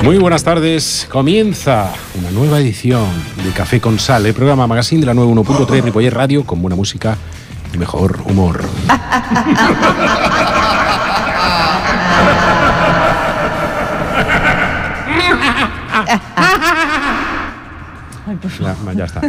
Muy buenas tardes, comienza una nueva edición de Café con Sal, el programa Magazine de la 91.3 Ripollet Radio, con buena música y mejor humor. Ya está.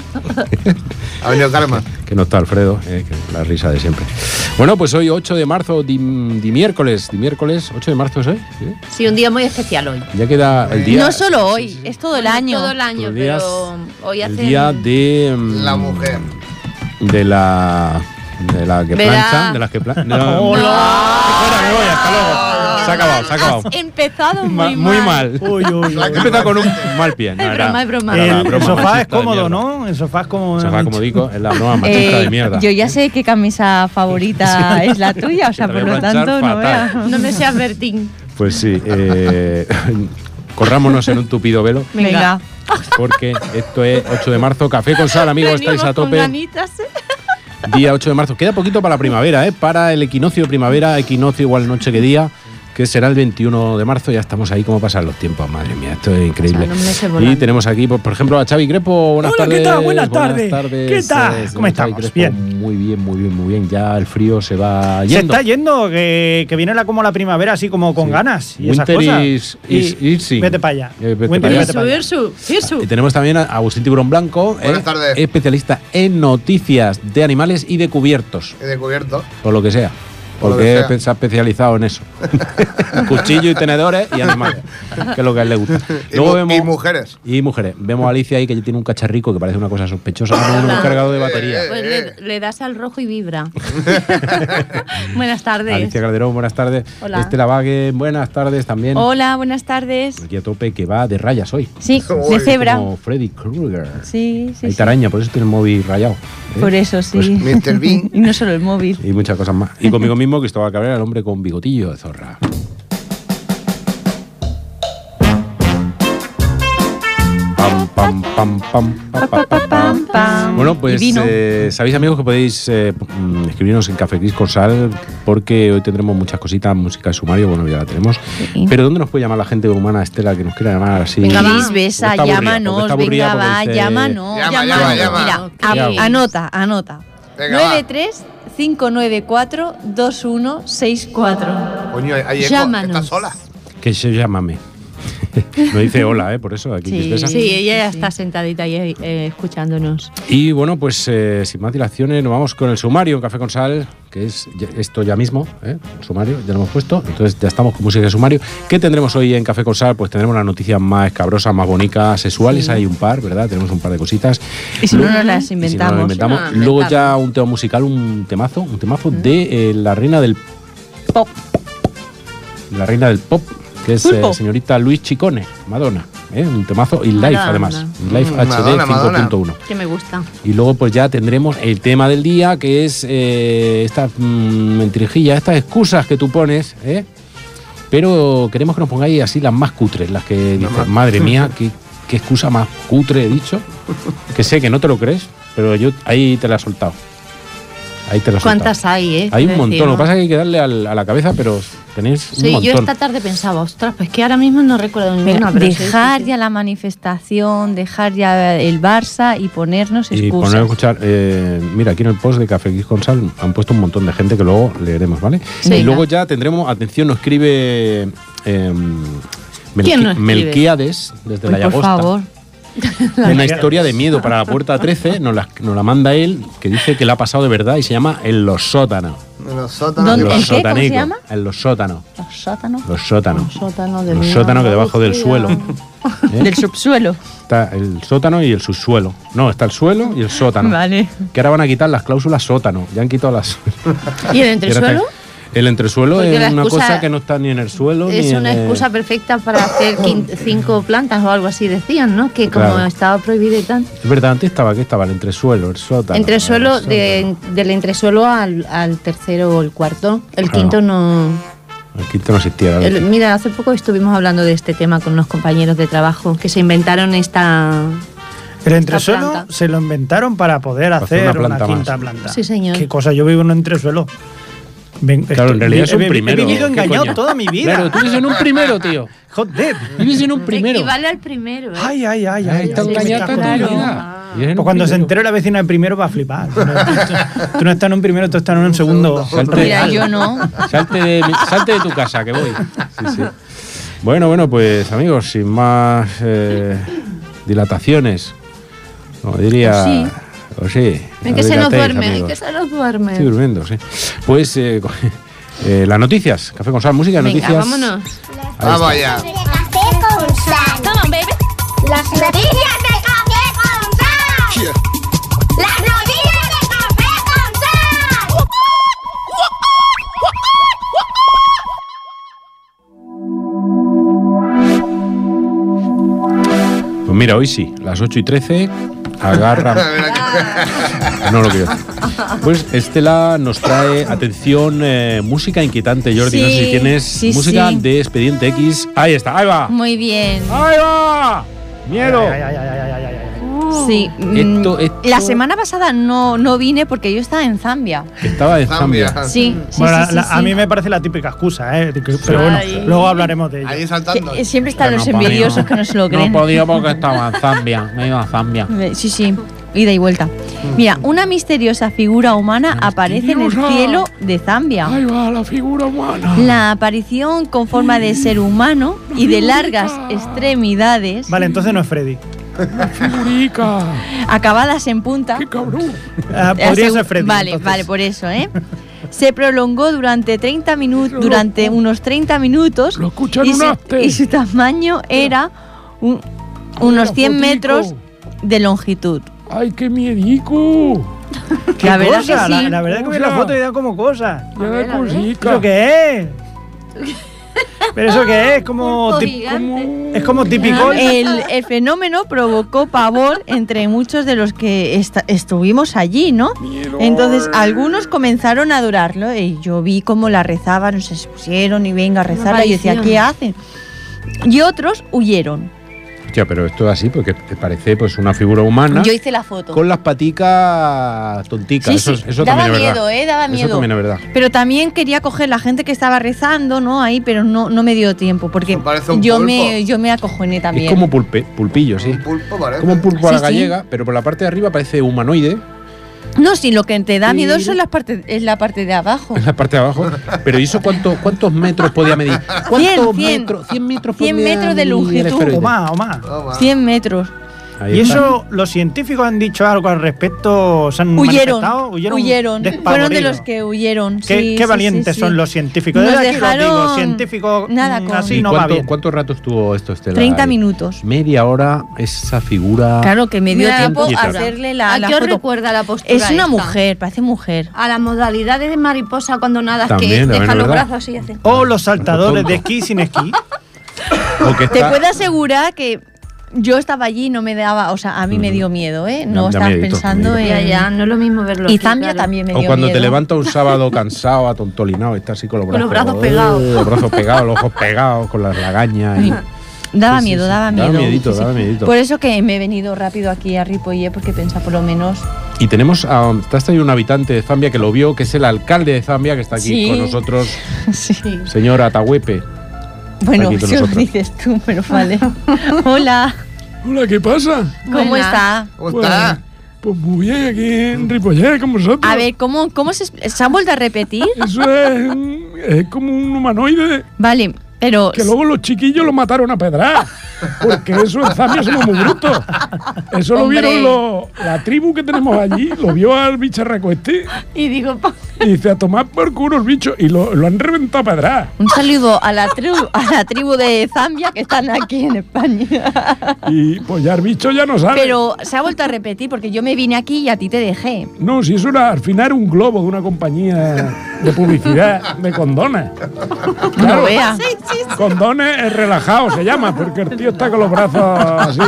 Ha venido Karma. Que no está Alfredo, que la risa de siempre. Bueno, pues hoy 8 de marzo, di miércoles, 8 de marzo es hoy. Sí, un día muy especial hoy. Ya queda el día... No solo hoy, es todo el año. Todo el año, pero hoy hace... El día de... La mujer. De la que plancha, de las que plancha. No. ¡Hola! Fuera, me voy, hasta luego. Se ha acabado. Has empezado Muy muy mal. Uy. He empezado con un mal pie. No, Es broma. El sofá es cómodo, ¿no? El sofá es como... El sofá cómodico, es la nueva machista de mierda. Yo ya sé qué camisa favorita es la tuya, o sea, Te por voy a lo planchar tanto, no fatal. veas. No me seas Bertín. Pues sí. Corrámonos en un tupido velo, Venga. porque esto es 8 de marzo. Café con Sal, amigos, estáis a tope. Con ganitas, Día 8 de marzo. Queda poquito para la primavera, para el equinoccio de primavera, equinoccio igual noche que día, que será el 21 de marzo. Ya estamos ahí, cómo pasan los tiempos, madre mía, esto es increíble. O sea, y tenemos aquí, por ejemplo, a Xavi Crepo. Buenas tardes. ¿Qué tal? Buenas tardes. ¿Qué tal? ¿Cómo Xavi estamos? Crepo, Bien. Muy bien. Ya el frío se va Se yendo. está yendo, que viene como la primavera, así como con ganas y esas Winter cosas. is Vete para allá. Vete Winter para allá. vete para allá. Irsu. Y tenemos también a Agustín Tiburón Blanco, Buenas tardes. especialista en noticias de animales y de cubiertos, He descubierto. por lo que sea. Por lo Porque que sea. se ha especializado en eso. Cuchillo y tenedores y animales, que es lo que a él le gusta. Y mujeres. Y mujeres. Vemos a Alicia ahí, que tiene un cacharrico que parece una cosa sospechosa, como un cargado de batería. Pues le das al rojo y vibra. Buenas tardes. Alicia Calderón, buenas tardes. Hola. Estela Vague, buenas tardes también. Hola, buenas tardes. Aquí a tope, que va de rayas hoy. Sí, Uy, de cebra. Como Freddy Krueger. Sí. Hay taraña, por eso tiene el móvil rayado. Por eso, sí. Pues Mr. Bean. Y no solo el móvil. y muchas cosas más. Y conmigo mismo, Cristóbal Cabrera, el hombre con bigotillo de zorra. Pam, pam. Bueno, pues Divino. sabéis, amigos, que podéis escribirnos en Café Cris con Sal, porque hoy tendremos muchas cositas, música de sumario, bueno, ya la tenemos. Sí. Pero ¿dónde nos puede llamar la gente humana, Estela, que nos quiera llamar así? Venga, va. Cris, besa, Porque está aburrida, llámanos, porque está aburrida, venga, va, porque dice- llámanos. Llama. Mira, anota. Venga, va. 93-594-2164. Coño, hay eco. Llámanos. ¿Estás sola? Que se llámame. No dice hola, por eso, aquí Sí. Cris Besa. Sí, ella ya está sentadita ahí escuchándonos. Y bueno, pues sin más dilaciones, nos vamos con el sumario en Café con Sal, que es esto ya mismo, el sumario, ya lo hemos puesto, entonces ya estamos con música de sumario. ¿Qué tendremos hoy en Café con Sal? Pues tendremos las noticias más escabrosas, más bonitas, sexuales, hay un par, ¿verdad? Tenemos un par de cositas. Y si no nos las Y si no inventamos. lo inventamos. Ah, Luego inventamos. ya un tema musical, un temazo de la reina del Pop. la reina del pop, que es Pulpo. señorita Luis Chicone, Madonna, un temazo, y live Madonna. además, live Madonna, HD 5.1. Que me gusta. Y luego pues ya tendremos el tema del día, que es esta mentirijilla, estas excusas que tú pones, pero queremos que nos pongáis así las más cutres, las que dices, madre mía, qué excusa más cutre he dicho, que sé que no te lo crees, pero yo ahí te la he soltado. ¿Cuántas hay, Hay un montón, lo que pasa es que hay que darle a la cabeza, pero tenéis un Sí, montón. yo esta tarde pensaba, ostras, pues que ahora mismo no recuerdo Mira, ninguna. Pero dejar sí. ya la manifestación, dejar ya el Barça y ponernos Y excusas. poner a escuchar, mira, aquí en el post de Café Cris con Sal han puesto un montón de gente que luego leeremos, ¿vale? Sí. Y luego ya tendremos, atención, nos escribe ¿Quién nos escribe? Melquíades desde Uy, la por Llagosta. favor. Una historia de miedo para la puerta 13, nos la manda él, que dice que la ha pasado de verdad y se llama En los sótanos. En los sótanos. ¿Dónde? En los ¿En qué? ¿Cómo se sotanicos, llama? En los sótanos. Los sótanos. Los sótanos. Un sótano de Los una sótanos que debajo del Lucía. suelo. Del subsuelo. Está el sótano y el subsuelo. No, está el suelo y el sótano. Vale. Que ahora van a quitar las cláusulas sótano. Ya han quitado las. ¿Y el entresuelo? El entresuelo Porque es la una excusa cosa que no está ni en el suelo ni Es en una el- excusa perfecta para hacer 5 plantas o algo así, decían, ¿no? Que como Claro. estaba prohibido y tal. Es verdad, antes estaba el entresuelo, el sótano. Entresuelo, el sótano. del entresuelo al tercero o el cuarto. El Claro. quinto no. El quinto no existía. Mira, hace poco estuvimos hablando de este tema con unos compañeros de trabajo que se inventaron esta. El entresuelo planta. se lo inventaron para poder Para hacer hacer una una planta quinta más. planta. Sí, señor. Qué cosa, yo vivo en un entresuelo. Claro, en realidad es un primero. He vivido ¿Qué engañado coño? toda mi vida. Claro, tú vives en un primero, tío. Joder. Vives en un primero. Equivale al primero, ¿eh? Ay. Está sí, engañada sí, toda tu claro. vida. Vives en Pues un cuando se primero. entere la vecina del primero va a flipar. Tú no estás en un primero, tú estás en un segundo. Mira, yo no. Salte de tu casa, que voy. Sí. Bueno, pues amigos, sin más dilataciones, como diría... Pues sí. Pues sí. En que se nos dilatéis, duerme, amigos. que se nos duerme. Estoy durmiendo, sí. Pues las noticias, Café con Sal, música, Venga, noticias. vámonos. Vamos allá. Café con Sal. Come on, baby. Las noticias de Café con Sal. Las noticias de Café con Sal. Pues mira, hoy sí, las 8:13, agarra... No lo quiero decir. Pues Estela nos trae, atención, música inquietante, Jordi. Sí, no sé si tienes sí, música sí. de Expediente X. Ahí está, ahí va. Muy bien. ¡Ahí va! ¡Miedo! Ay. Sí. Esto- La semana pasada no vine porque yo estaba en Zambia. Estaba en Zambia. Sí. Bueno, sí. a mí me parece la típica excusa, pero bueno, Ay. luego hablaremos de ello. Ahí saltando. Que siempre están Pero los no podía. envidiosos que no se lo creen. No podía porque estaba en Zambia. Me iba a Zambia. Sí, ida y vuelta. Mira, una misteriosa figura humana aparece en el Misteriosa. cielo de Zambia. Ahí va la figura humana. La aparición con forma de ser humano y de largas extremidades, Vale, entonces no es Freddy. Figurica. acabadas en punta. ¡Qué cabrón! Podría ser Freddy. Vale, entonces. vale, por eso, ¿eh? Se prolongó durante unos 30 minutos Lo escuchan y un su, acte. y su tamaño era unos 100 metros de longitud. ¡Ay, qué miedico! ¿Qué La verdad cosa? que sí. La verdad que vi la foto y da como cosa. Ya da cosica. ¿Eso qué es? ¿Pero eso qué es? Como Pulpo tip- gigante. es como típico. El fenómeno provocó pavor entre muchos de los que estuvimos allí, ¿no? Entonces algunos comenzaron a adorarlo y yo vi cómo la rezaban, se pusieron y venga a rezarla y yo decía, ¿qué hacen? Y otros huyeron. Hostia, pero esto es así porque te parece pues una figura humana Yo hice la foto. con las paticas tonticas. Sí, Eso daba también es miedo, verdad. daba Eso miedo. también es verdad. Pero también quería coger la gente que estaba rezando, ¿no? Ahí, pero no me dio tiempo porque Eso parece un yo pulpo. me acojoné también. Es como pulpillo, sí. Un pulpo parece. Como un pulpo a la Sí, sí. gallega, pero por la parte de arriba parece humanoide, No, sí, lo que te da miedo es la parte de abajo. en la parte de abajo. Pero ¿y eso cuántos metros podía medir? ¿Cuántos 100. metros? 100 metros 100 podía metros de medir el longitud. esferoide. O más. Toma. 100 metros. Ahí Y está. eso, los científicos han dicho algo al respecto, se han Huyeron. manifestado, despavoridos. Fueron de los que huyeron. Qué valientes son los científicos. Nos Desde aquí lo digo, dejaron científicos nada con- así ¿Y no va bien. cuánto rato estuvo esto, Estela? 30 minutos. Media hora, esa figura. Claro, que me dio Mira, tiempo quieta. a hacerle la ¿A qué os foto. recuerda la postura Es una esta? mujer, parece mujer. A las modalidades de mariposa cuando nadas, También, que también deja es los verdad. brazos así y hace. O los saltadores Tonto. de esquí sin esquí. O que Te está- puedo asegurar que yo estaba allí y no me daba, o sea, a mí me dio miedo, ¿eh? No Da estabas miedito, pensando miedito. en... Ya, no es lo mismo verlo. Y aquí, Zambia claro. también me O dio cuando miedo. te levantas un sábado cansado, atontolinado, estás así con los Con brazos, los brazos pegados. Los brazos pegados, los ojos pegados, con las lagañas. y- Daba Sí, sí, miedo, sí. daba Daba miedo. miedito, daba miedito. Por eso que me he venido rápido aquí a Ripollet, porque pensaba por lo menos... Y tenemos te has traído un habitante de Zambia que lo vio, que es el alcalde de Zambia, que está aquí Sí. con nosotros, Sí. señor Atahuepe. Bueno, Aquí con si lo nosotros. dices tú, pero vale. Hola, Hola, ¿qué pasa? ¿cómo Buena. está? ¿Cómo está? Pues muy bien, aquí en Ripollet con vosotros. A ver, ¿cómo se han vuelto a repetir? Eso es como un humanoide Vale, pero... que luego los chiquillos lo mataron a pedradas. Porque eso en Zambia somos muy brutos. Eso lo Hombre. vieron la tribu que tenemos allí, lo vio al bicharraco este Y digo, y dice a tomar por culo el bicho y lo han reventado a pedradas. Un saludo a la tribu de Zambia que están aquí en España. Y pues ya el bicho ya no sabe. Pero se ha vuelto a repetir porque yo me vine aquí y a ti te dejé. No, si eso era, al final era un globo de una compañía de publicidad de condones. No vea. Condones es relajado, se llama, porque el tío está con los brazos así.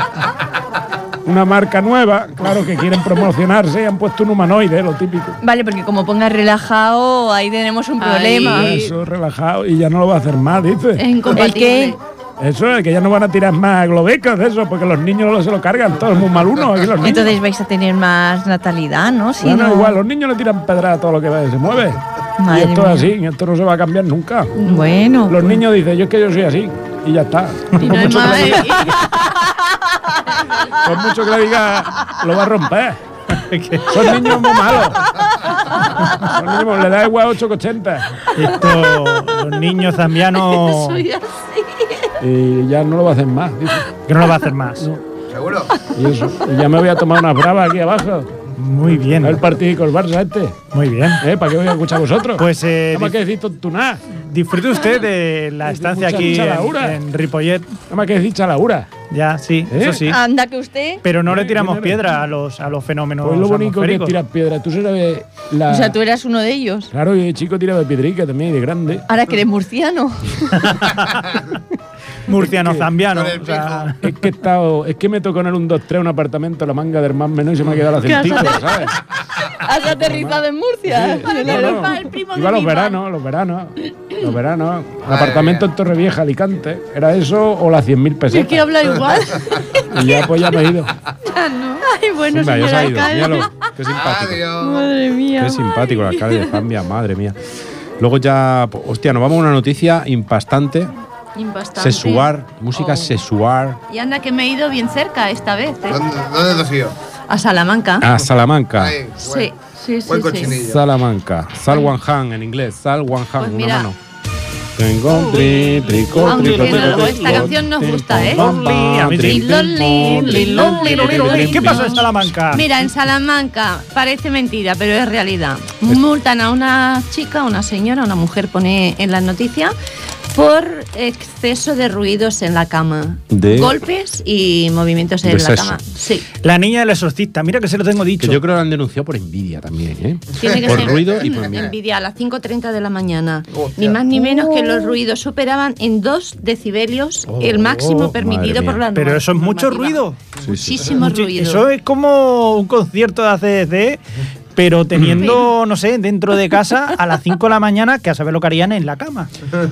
Una marca nueva, claro que quieren promocionarse y han puesto un humanoide, lo típico. Vale, porque como pongas relajado, ahí tenemos un problema. Ay. Eso, relajado, y ya no lo va a hacer más, dice. es incompatible. ¿El Eso es, que ya no van a tirar más globecos de eso, porque los niños se lo cargan, todos muy malunos aquí los niños. Entonces vais a tener más natalidad, ¿no? Si Bueno, no... igual, los niños le tiran pedra a todo lo que se mueve. Y esto es así, y esto no se va a cambiar nunca. Bueno. Los niños dicen, yo es que yo soy así, y ya está. Y no hay más. Por mucho que le diga, lo va a romper. Son niños muy malos. Son niños, le da igual 8,80. Los niños zambianos. Soy así. Y ya no lo va a hacer más. Dice. Que no lo va a hacer más. No. ¿Seguro? Y eso. Y ya me voy a tomar unas bravas aquí abajo. Muy bien. El partido con el Barça este. Muy bien. ¿Para qué voy a escuchar a vosotros? Pues nada más que decir tontuná. Disfrute usted de la estancia aquí en Ripollet. Nada más que decir chalaura. Ya, sí, eso sí. Anda que usted. Pero no le tiramos piedra a los fenómenos. Pues lo bonito que es atmosféricos. tirar piedra. Tú sabes la... O sea, tú eras uno de ellos. Claro, y de chico tiraba de piedrica también, de grande. Ahora que eres murciano. Murciano zambiano. Con el O sea, Es que me tocó en el 1, 2, 3 un apartamento, la manga del más menor y se me ha quedado la centículo, ¿sabes? ¿Has aterrizado en Murcia? Sí. No, el primo iba de los mi veranos. El Madre apartamento mía. en Torrevieja, Alicante. Era eso o las 100.000 Es pesetas. que habla igual. Y ya pues ya me he ido. Ay, bueno, Venga, ya se señora ha ido. alcalde. Míralo, qué simpático. Adiós. Madre mía. Qué simpático el alcalde de Zambia, madre mía. Luego ya, hostia, nos vamos a una noticia impastante. Impastante. Sexual, música Oh. sexual. Y anda que me he ido bien cerca esta vez, ¿eh? ¿Dónde te has ido? A Salamanca. Ah, Salamanca. Ahí, Sí, sí, sí. buen sí. cochinillo. Salamanca. Salwanhan en inglés. Salwanhan, Pues una mira. mano. Tengo tri, trico, Aunque trico, no, trico, esta trico, canción nos trico, gusta, ¿eh? pam, pam, A mí sí. trico, ¿Qué pasó en Salamanca? Mira, en Salamanca parece mentira, pero es realidad. Multan a una chica, una señora, una mujer, pone en las noticias, por exceso de ruidos en la cama. De- Golpes y movimientos en de la sexo. cama. Sí. La niña del exorcista, mira que se lo tengo dicho. Que yo creo que la han denunciado por envidia también, ¿eh? Tiene que Por ser ruido y por envidia. envidia a las 5:30 de la mañana. Hostia. Ni más ni menos que los ruidos superaban en 2 decibelios el máximo permitido madre por mía. la Pero eso es mucho normativa. ruido. Muchísimo ruido. Eso es como un concierto de ACDC, pero teniendo, no sé, dentro de casa a las 5 de la mañana, que a saber lo que harían en la cama.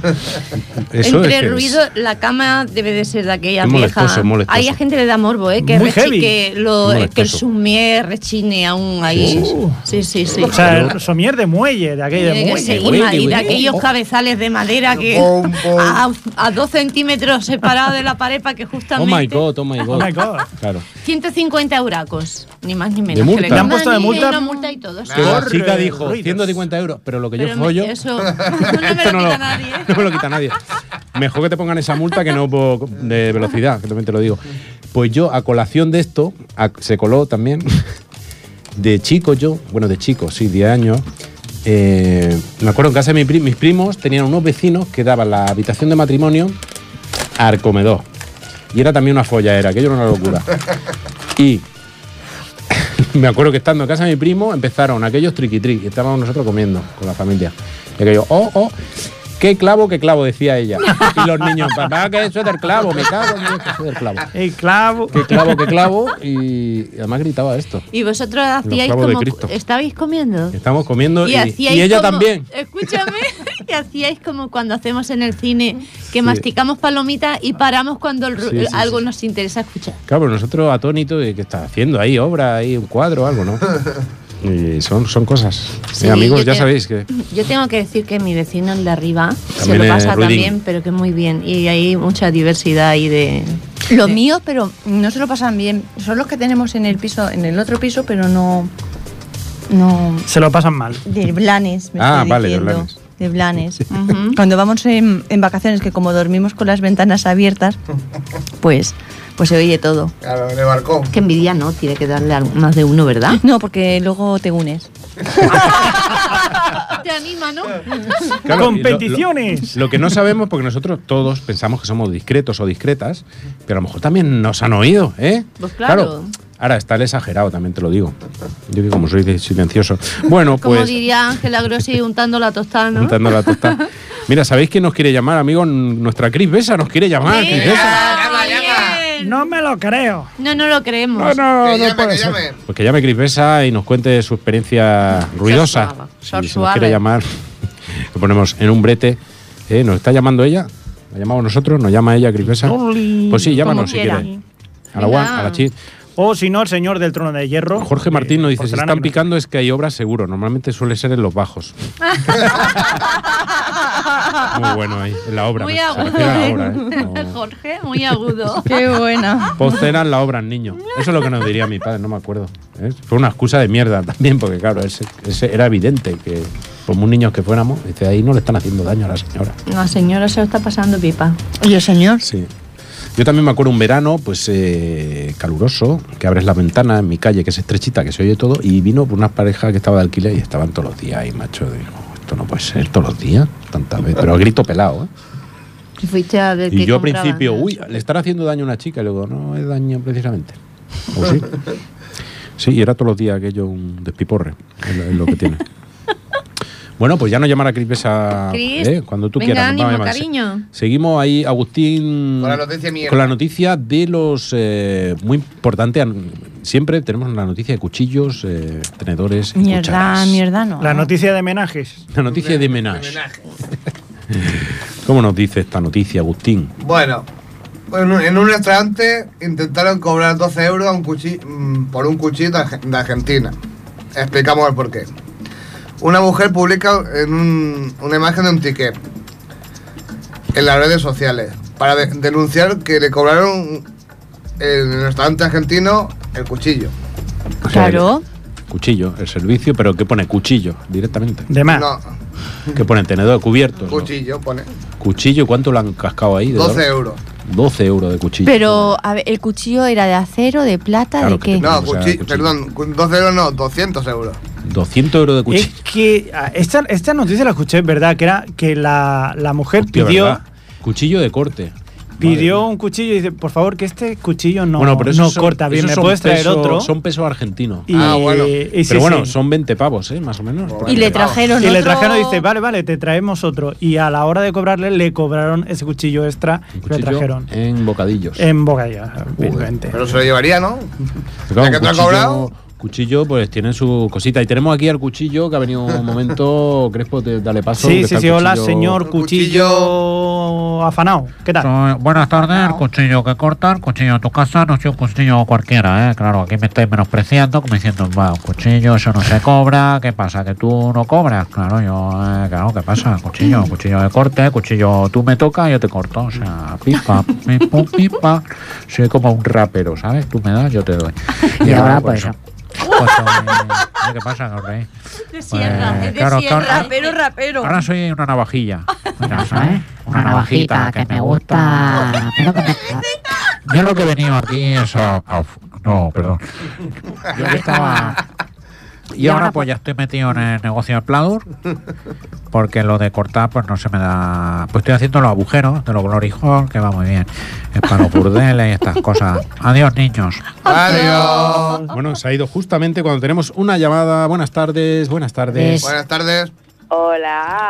Eso Entre es que ruido, la cama debe de ser de aquella Es vieja. molestoso, molestoso. Hay a gente que le da morbo, que, Muy heavy. que el Molestoso. sumier rechine aún ahí. Sí, sí, sí. O sea, el somier de muelle, de aquella de Tiene que muelle. ser, huele, y de huele. aquellos cabezales de madera que Pum, pum. a 2 centímetros separados de la pared para que Oh justamente... my god, oh my god. Oh my God. Claro. 150 euracos, ni más ni menos. ¿De multa? Que ¿Le han mandan puesto de y multa? una multa y todo. sí. Que la Por, chica dijo ruidos. 150 euros, pero lo que yo Pero follo. eso no me esto lo no quita nadie. no me lo quita nadie. Mejor que te pongan esa multa que no de velocidad, que también te lo digo. Pues yo, a colación de esto, se coló también, de chico yo, bueno, de chico, sí, 10 años, me acuerdo en casa de mis primos tenían unos vecinos que daban la habitación de matrimonio al comedor. Y era también una folladera, aquello era una locura. Y me acuerdo que estando en casa de mi primo empezaron aquellos triqui-triqui, y estábamos nosotros comiendo con la familia. Y aquello, qué clavo, decía ella. Y los niños, papá, que eso es del clavo, me cago en Dios, que eso es del clavo. El clavo. Qué clavo, y además gritaba esto. Y vosotros hacíais clavos de como... Cristo. ¿Estabais comiendo? Estamos comiendo y hacíais ella como- también. Escúchame, que hacíais como cuando hacemos en el cine, que masticamos palomitas y paramos cuando Sí, algo nos interesa escuchar. Claro, pero nosotros atónitos de que está haciendo ahí obra, ahí un cuadro o algo, ¿no? Y son cosas. Sí, amigos, yo ya te- sabéis que Yo tengo que decir que mi vecino el de arriba se También lo es pasa ruidín. también, pero que muy bien. Y hay mucha diversidad ahí de... Lo mío, pero no se lo pasan bien. Son los que tenemos en el piso, en el otro piso, pero no Se lo pasan mal. de Blanes, me Ah, estoy vale, de diciendo. Blanes. De Blanes. Ujú. Cuando vamos en vacaciones, que como dormimos con las ventanas abiertas, pues se oye todo. Claro, en el balcón. Qué envidia, ¿no? Tiene que darle a más de uno, ¿verdad? No, porque luego te unes. Te anima, ¿no? Claro, Competiciones. Lo que no sabemos, porque nosotros todos pensamos que somos discretos o discretas, pero a lo mejor también nos han oído, ¿eh? Pues claro. Ahora está el exagerado, también te lo digo. Yo que como soy silencioso. Bueno, Como pues diría Ángela Grossi untando la tostada, ¿no? untando la tostada. Mira, ¿sabéis quién nos quiere llamar, amigo? Nuestra Cris Besa nos quiere llamar. Cris Besa. llama, llama. No me lo creo. No lo creemos. No Que llame, puede que ser. llame. Pues que llame Cris Besa y nos cuente su experiencia ruidosa. suave, Si sor nos suave. quiere llamar, lo ponemos en un brete. ¿Nos está llamando ella? ¿La llamamos nosotros? ¿Nos llama ella, Cris Besa? Pues sí, llámanos si quiera. quieres. A la Venga. One, a la Chit. O si no, el señor del trono de hierro. Jorge Martín nos dice, si porcelana están que no- picando es que hay obras seguro. Normalmente suele ser en los bajos. Muy bueno ahí, en la obra. Muy se agudo. refiere a la obra, ¿eh? No. Jorge, muy agudo. Qué buena. Posteran la obra, niño. Eso es lo que nos diría mi padre, no me acuerdo. ¿eh? Fue una excusa de mierda también, porque claro, ese era evidente que, por muy niños que fuéramos, dice, ahí no le están haciendo daño a la señora. La señora se lo está pasando pipa. ¿Y el señor? Sí. Yo también me acuerdo un verano, pues caluroso, que abres la ventana en mi calle, que es estrechita, que se oye todo, y vino por una pareja que estaba de alquiler y estaban todos los días ahí, macho. Digo, esto no puede ser todos los días, tantas veces. Pero a grito pelado, ¿eh? Y fuiste a ver Y qué yo al compraban. principio, uy, le están haciendo daño a una chica. Y luego, no es daño precisamente. ¿O sí? Sí, y era todos los días aquello un despiporre, es lo que tiene. Bueno, pues ya nos llamará Cris Besa Cris, cuando tú venga, quieras. nos va a ánimo, llamar. cariño. Seguimos ahí, Agustín, Con la noticia mierda. con la noticia de los muy importante. Siempre tenemos la noticia de cuchillos, tenedores, y Mierda, cucharas. mierda no. La noticia de menajes. La noticia de Menage. Homenaje. ¿Cómo nos dice esta noticia, Agustín? Bueno, en un restaurante intentaron cobrar 12 euros a por un cuchillo de Argentina. Explicamos el porqué. Una mujer publica una imagen de un ticket en las redes sociales para denunciar que le cobraron en el restaurante argentino el cuchillo. O sea, Claro. Cuchillo, el servicio, pero ¿qué pone? Cuchillo, directamente. De más. No, ¿Qué pone? Tenedor de cubiertos. ¿no? cuchillo pone. Cuchillo, ¿cuánto lo han cascado ahí? 12 euros. 12 euros de cuchillo. Pero, a ver, ¿el cuchillo era de acero, de plata, Claro de que qué? te- No, O sea, cuchillo. perdón, 12 euros no, 200 euros. 200 euros de cuchillo. Es que esta noticia la escuché, ¿verdad? Que era que la mujer Hostia, pidió ¿verdad? Cuchillo de corte. pidió Madre un cuchillo y dice, por favor, que este cuchillo no, mía. Bueno, pero no esos son- corta bien, esos ¿me son puedes traer peso- otro? Son pesos argentinos. Y, Ah, bueno. y sí, Pero bueno, sí. son 20 pavos, ¿eh? Más o menos. Bueno. Y le trajeron Y le otro- trajeron y dice, vale, te traemos otro. Y a la hora de cobrarle, le cobraron ese cuchillo extra Un que le cuchillo trajeron. en bocadillos. En bocadillo, evidentemente. Pero se lo llevaría, ¿no? Claro, ¿Ya que te ha cobrado? Cuchillo, pues tiene su cosita. Y tenemos aquí al cuchillo que ha venido un momento. Crespo, dale paso. que Sí, está sí, el sí, hola, cuchillo- señor Un cuchillo afanado. ¿Qué tal? Buenas tardes, el cuchillo que corta, el cuchillo de tu casa, no es un cuchillo cualquiera, ¿eh? Claro, aquí me estáis menospreciando, como diciendo, va, un cuchillo, eso no se cobra, ¿qué pasa? ¿Que tú no cobras? Claro, claro, ¿qué pasa? Cuchillo de corte, cuchillo, tú me tocas, yo te corto, o sea, pipa, pim, pipa. Soy como un rapero, ¿sabes? Tú me das, yo te doy. Y ahora, pues, ¿qué pasa, Gabriel? De sierra, Pues, es de claro, sierra. claro. Rapero, rapero. Ahora soy una navajilla. Mira, ¿sabes? Una navajita que me gusta. Mira que yo lo que he venido aquí es no, perdón. Yo estaba... Y ahora pues ya estoy metido en el negocio del pladur, porque lo de cortar pues no se me da... Pues estoy haciendo los agujeros de los glory hole, que va muy bien. Es para los burdeles y estas cosas. Adiós, niños. Adiós. Bueno, se ha ido justamente cuando tenemos una llamada. Buenas tardes, buenas tardes. Buenas tardes. Hola.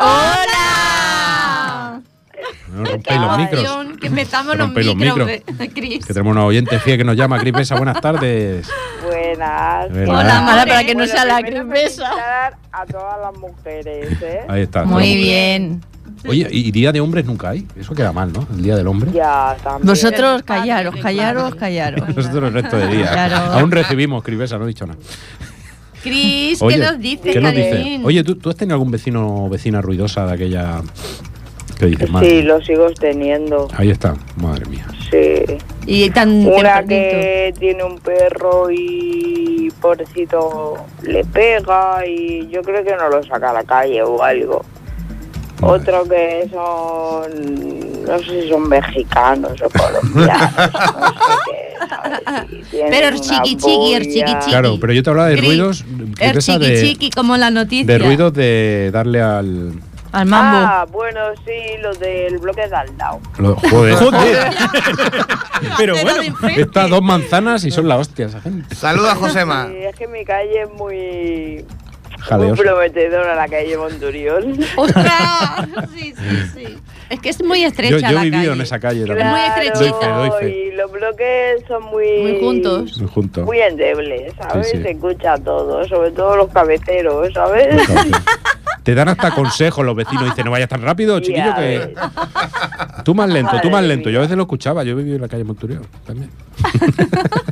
¡Hola! No rompéis los micros. Emoción, que metamos los Rompéis los micros, micros. Cris. Que tenemos una oyente fiel que nos llama, Cris Besa. Buenas tardes. Buenas. De verdad. Hola, Mara, para que no Bueno, sea la primero Cris Besa. felicitar a todas las mujeres, ¿eh? Ahí está. Muy bien. Oye, ¿y día de hombres nunca hay? Eso queda mal, ¿no? El día del hombre. Ya, también. Vosotros callaros. Nosotros el resto de días. Claro. Aún recibimos, Cris Besa, no he dicho nada. Cris, Oye, ¿qué nos dice, ¿qué nos dice? Karen? Oye, ¿tú has tenido algún vecino o vecina ruidosa de aquella que dices, madre? Sí, lo sigo teniendo. Ahí está, madre mía. Sí. Y tan Una tempranito. que tiene un perro y pobrecito le pega y yo creo que no lo saca a la calle o algo. Madre. Otro que son, no sé si son mexicanos o colombianos, no sé qué, ¿sabes? Y tienen Pero el una chiqui-chiqui, el polla. chiqui-chiqui. Claro, pero yo te hablaba de Cris, ruidos, Cris El Besa, chiqui-chiqui, como la noticia. de ruidos de darle al... Al mambo. Ah, bueno, sí, lo del bloque de al lado. Joder. Joder. Pero Pero bueno, de enfrente. Estas dos manzanas y son la hostia esa gente. Saluda a Josema. Sí, es que mi calle es muy Jaleosa. prometedora, la calle Monturiol. ¡Ostras! Sí, sí, sí. Es que es muy estrecha Yo la he vivido calle. en esa calle Muy también. estrechita. Doy fe. Y los bloques son muy juntos. Muy juntos. muy endebles, ¿sabes? Sí, sí. Se escucha todo, sobre todo los cabeceros, ¿sabes? Te dan hasta consejos los vecinos. Dicen, no vayas tan rápido, chiquillo, Ya que... ves. Tú más lento, tú más Madre lento. mía. Yo a veces lo escuchaba. Yo he vivido en la calle Monturiol también.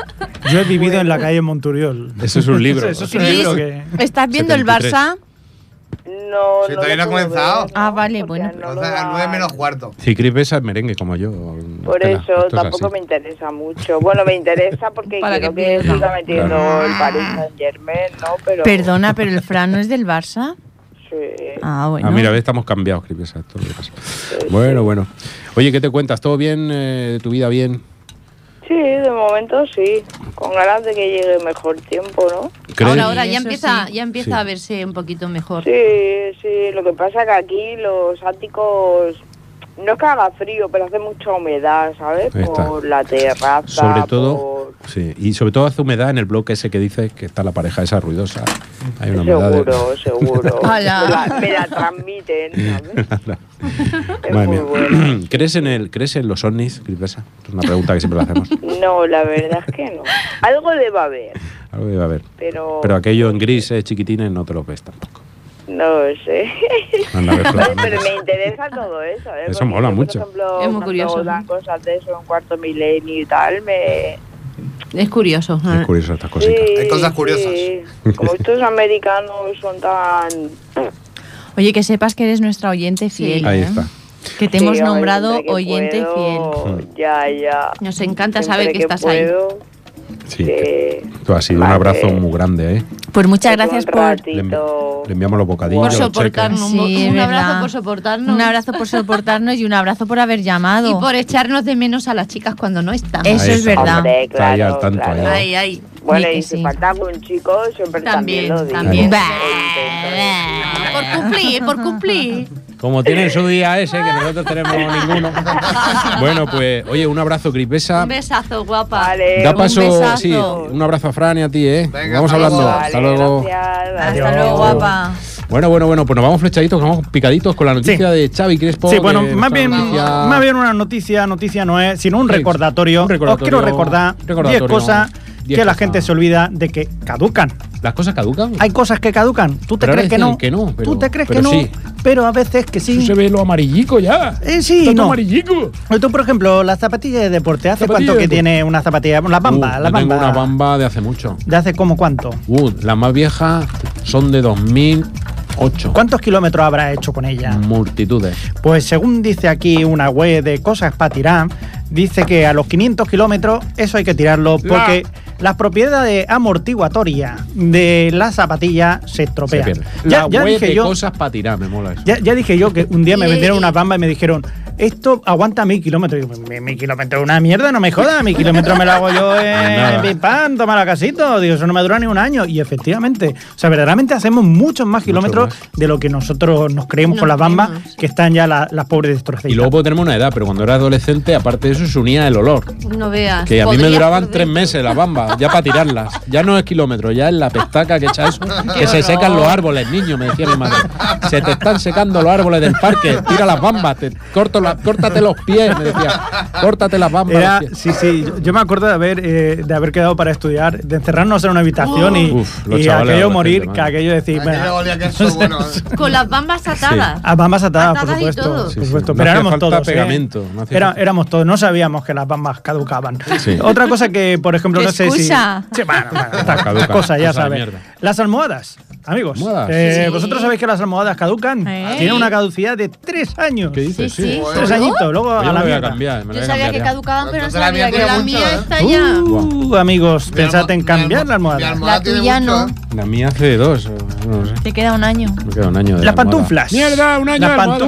Yo he vivido en la calle Monturiol. Eso es un libro. Eso es un libro que... ¿Estás viendo el 73. Barça? No, Sí, todavía no ha lo puedo comenzado. ver, Ah, vale, porque bueno. no O lo sea, dan. 9 menos cuarto. Si Cris Besa es merengue como yo. Por Estela, eso esto es tampoco así. me interesa mucho. Bueno, me interesa porque Para quiero que que pierda. siga metiendo Claro. el Paris Saint-Germain, ¿no? Pero Perdona, pero el Fran no es del Barça. sí. Ah, bueno. Ah, mira, ves, estamos cambiados, Cris Besa. Esto es lo que pasa. Bueno. Oye, ¿qué te cuentas? ¿Todo bien? ¿De tu vida bien? Sí, de momento sí. Con ganas de que llegue mejor tiempo, ¿no? ¿Crees? Ahora Sí, ya eso empieza, sí. ya empieza Sí. a verse un poquito mejor. Sí, lo que pasa que aquí los áticos no es que haga frío, pero hace mucha humedad, ¿sabes? Ahí está. Por la terraza, Sobre todo, por... sí, y sobre todo hace humedad en el bloque ese que dices que está la pareja esa ruidosa. Hay una humedad Seguro. Hola. Me la transmiten, ¿sabes? Es Madre muy mía. bueno. ¿Crees en los ovnis, Cris Besa? Es una pregunta que siempre le hacemos. No, la verdad es que no. Algo debe haber, Algo debe haber. pero Pero aquello en gris, chiquitines, no te lo ves tampoco. no lo sé. Anda a ver Oye, planetas. pero me interesa todo eso, ¿eh? Eso Porque mola yo, mucho. Por ejemplo, Es muy cuando curioso. dan cosas de eso en cuarto milenio y tal, me... Es curioso. Es curioso estas cositas. Hay cosas curiosas. Sí. Como estos americanos son tan... Oye, que sepas que eres nuestra oyente fiel. Ahí ¿eh? está. Que te Sí, hemos hombre, nombrado siempre que oyente puedo, fiel. Ya. Nos encanta Siempre saber que estás ahí. puedo, Sí. que- Tú has sido un Vale. abrazo muy grande, ¿eh? Pues muchas un gracias por, ratito. Le enviamos los bocadillos. Por los soportarnos. cheques. Sí, un es abrazo verdad. por soportarnos. un abrazo por soportarnos y un abrazo por haber llamado. Y por echarnos de menos a las chicas cuando no están. Eso Ahí es está. verdad. Hombre, Está ahí claro, al tanto, claro. ahí. Ay. Bueno, Ni que y si sí. falta algún chico, siempre también lo digo. También. Bah. Por cumplir. Como tienen su día ese, que nosotros tenemos ninguno. Bueno, pues, oye, un abrazo, Cris Besa. Un besazo, guapa. Vale. Da un paso, besazo. sí, un abrazo a Fran y a ti, ¿eh? Venga, Vamos hasta hablando. luego. Hasta luego. Gracias. Hasta luego, guapa. Bueno, pues nos vamos flechaditos, nos vamos picaditos con la noticia de Xavi Crespo. Sí, bueno, que más nuestra bien una noticia no es, sino un Sí, recordatorio. un recordatorio, Os quiero recordar 10 recordatorio, cosas 10 que la cosas. gente se olvida de que caducan. ¿Las cosas caducan? Hay cosas que caducan. ¿Tú te Pero crees ahora que no? dicen que no, pero- ¿Tú te crees pero que no? sí. Pero a veces que sí. Eso se ve lo amarillico ya. Sí, Está todo no. amarillico. Tú, por ejemplo, las zapatillas de deporte. ¿Hace Zapatillas cuánto de que deporte. tiene una zapatilla? La bamba, la yo bamba. tengo una bamba de hace mucho. ¿De hace como cuánto? Las más viejas son de 2008. ¿Cuántos kilómetros habrá hecho con ella? Multitudes. Pues según dice aquí una web de cosas para tirar, dice que a los 500 kilómetros eso hay que tirarlo porque las propiedades amortiguatorias de la zapatilla se Se estropean. pierde. Ya La web dije de yo, cosas para tirar, me mola eso. ya dije yo que un día me Y- vendieron una bamba y me dijeron, esto aguanta 1000 kilómetros. Y digo, 1000 kilómetros es una mierda, no me jodas, 1000 kilómetros me lo hago yo Nada. en pim pam, toma la casito. Digo, eso no me dura ni un año. Y efectivamente, o sea, verdaderamente hacemos muchos más kilómetros más. de lo que nosotros nos creemos Nos con las bambas, creemos. que están ya las pobres destrozaditas. Y luego pues, tenemos una edad, pero cuando era adolescente, aparte de eso, se unía el olor. No veas. Que a mí me Podrías duraban por 3 dentro. meses las bambas, ya para tirarlas. Ya no es kilómetros, ya es la pestaca que echa eso. Que se secan los árboles, niño, me decía mi madre. Se te están secando los árboles del parque, tira las bambas, córtate los pies, me decía. Córtate las bambas. Era, los pies. sí, yo me acuerdo de haber quedado para estudiar, de encerrarnos en una habitación Uf, los y chavales aquello adolescentes, morir, madre. que aquello decir, Aquello bueno, olía que eso, bueno. Con las bambas atadas. a bambas atadas, por Atadas y supuesto, todo. por Sí, sí. supuesto. No Pero hacía éramos falta todos, pegamento, no hacía falta. Éramos todos, no sabíamos que las bambas caducaban. Sí. Otra cosa que, por ejemplo, ¡Qué no sé excusa! si... Sí, bueno, estas Caducan, cosas, ya cosa de sabes. mierda. Las almohadas, amigos. ¿Almohadas? Sí. ¿Vosotros sabéis que las almohadas caducan? Tienen una caducidad de 3 años. ¿Qué dices? Sí, sí. 3 añitos, luego Pues a yo me la voy a mierda. cambiar. me la Yo voy a sabía cambiar que ya. caducaban, pero no Entonces la sabía mía que tiene la mucho, mía ¿eh? está ya. Amigos, pensad en cambiar la Mi almohada. almohada La tiene tuya mucho, no. ¿eh? La mía hace 2, no sé. Te queda un año. Me queda un año de Las almohada. pantuflas. ¡Mierda! Un año Las de almohada.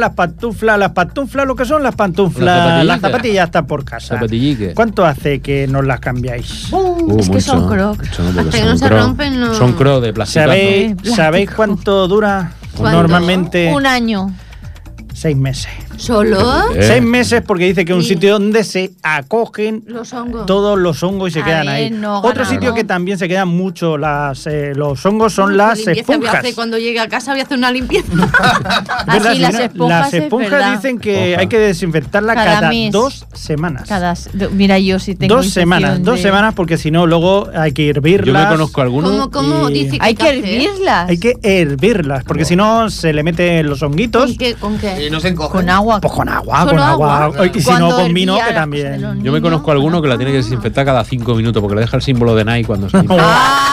pantuflas, lo que son las pantuflas. Las Las zapatillas están por casa. Zapatillique. ¿Cuánto hace que nos las cambiáis? Es que son Crocs. Mucho, porque Hasta que son no se Crocs. rompen, no. Son Crocs de plástico. ¿Sabéis, Plástico. ¿Sabéis cuánto dura? ¿Cuánto? Normalmente Un año. 6 meses. ¿Solo? 6 meses porque dice que es un Sí. sitio donde se acogen Los hongos. todos los hongos y se A quedan ver, ahí. no Otro ganamos. sitio que también se quedan mucho los hongos son Qué las limpieza voy a esponjas. hacer cuando llegue a casa voy a hacer una limpieza. ¿Verdad, Así, las señora? esponjas Las es esponjas verdad. dicen que Esponja. hay que desinfectarla Cada cada mes. 2 semanas. Mira, yo sí tengo 2 semanas, 2 semanas porque si no luego hay que hervirlas. Yo me conozco algunos. ¿Cómo y- dice que Hay que hacer? hervirlas. Hay que hervirlas porque si no se le meten los honguitos. ¿Con qué? ¿Con qué? Y no se encoge. Con agua agua. Pues con agua, Solo con agua. agua. Y si Cuando no, con vino, hervía que la también. cosa de los Yo me niños. conozco a alguno que la tiene que desinfectar cada 5 minutos porque le deja el símbolo de Nike cuando se limpia.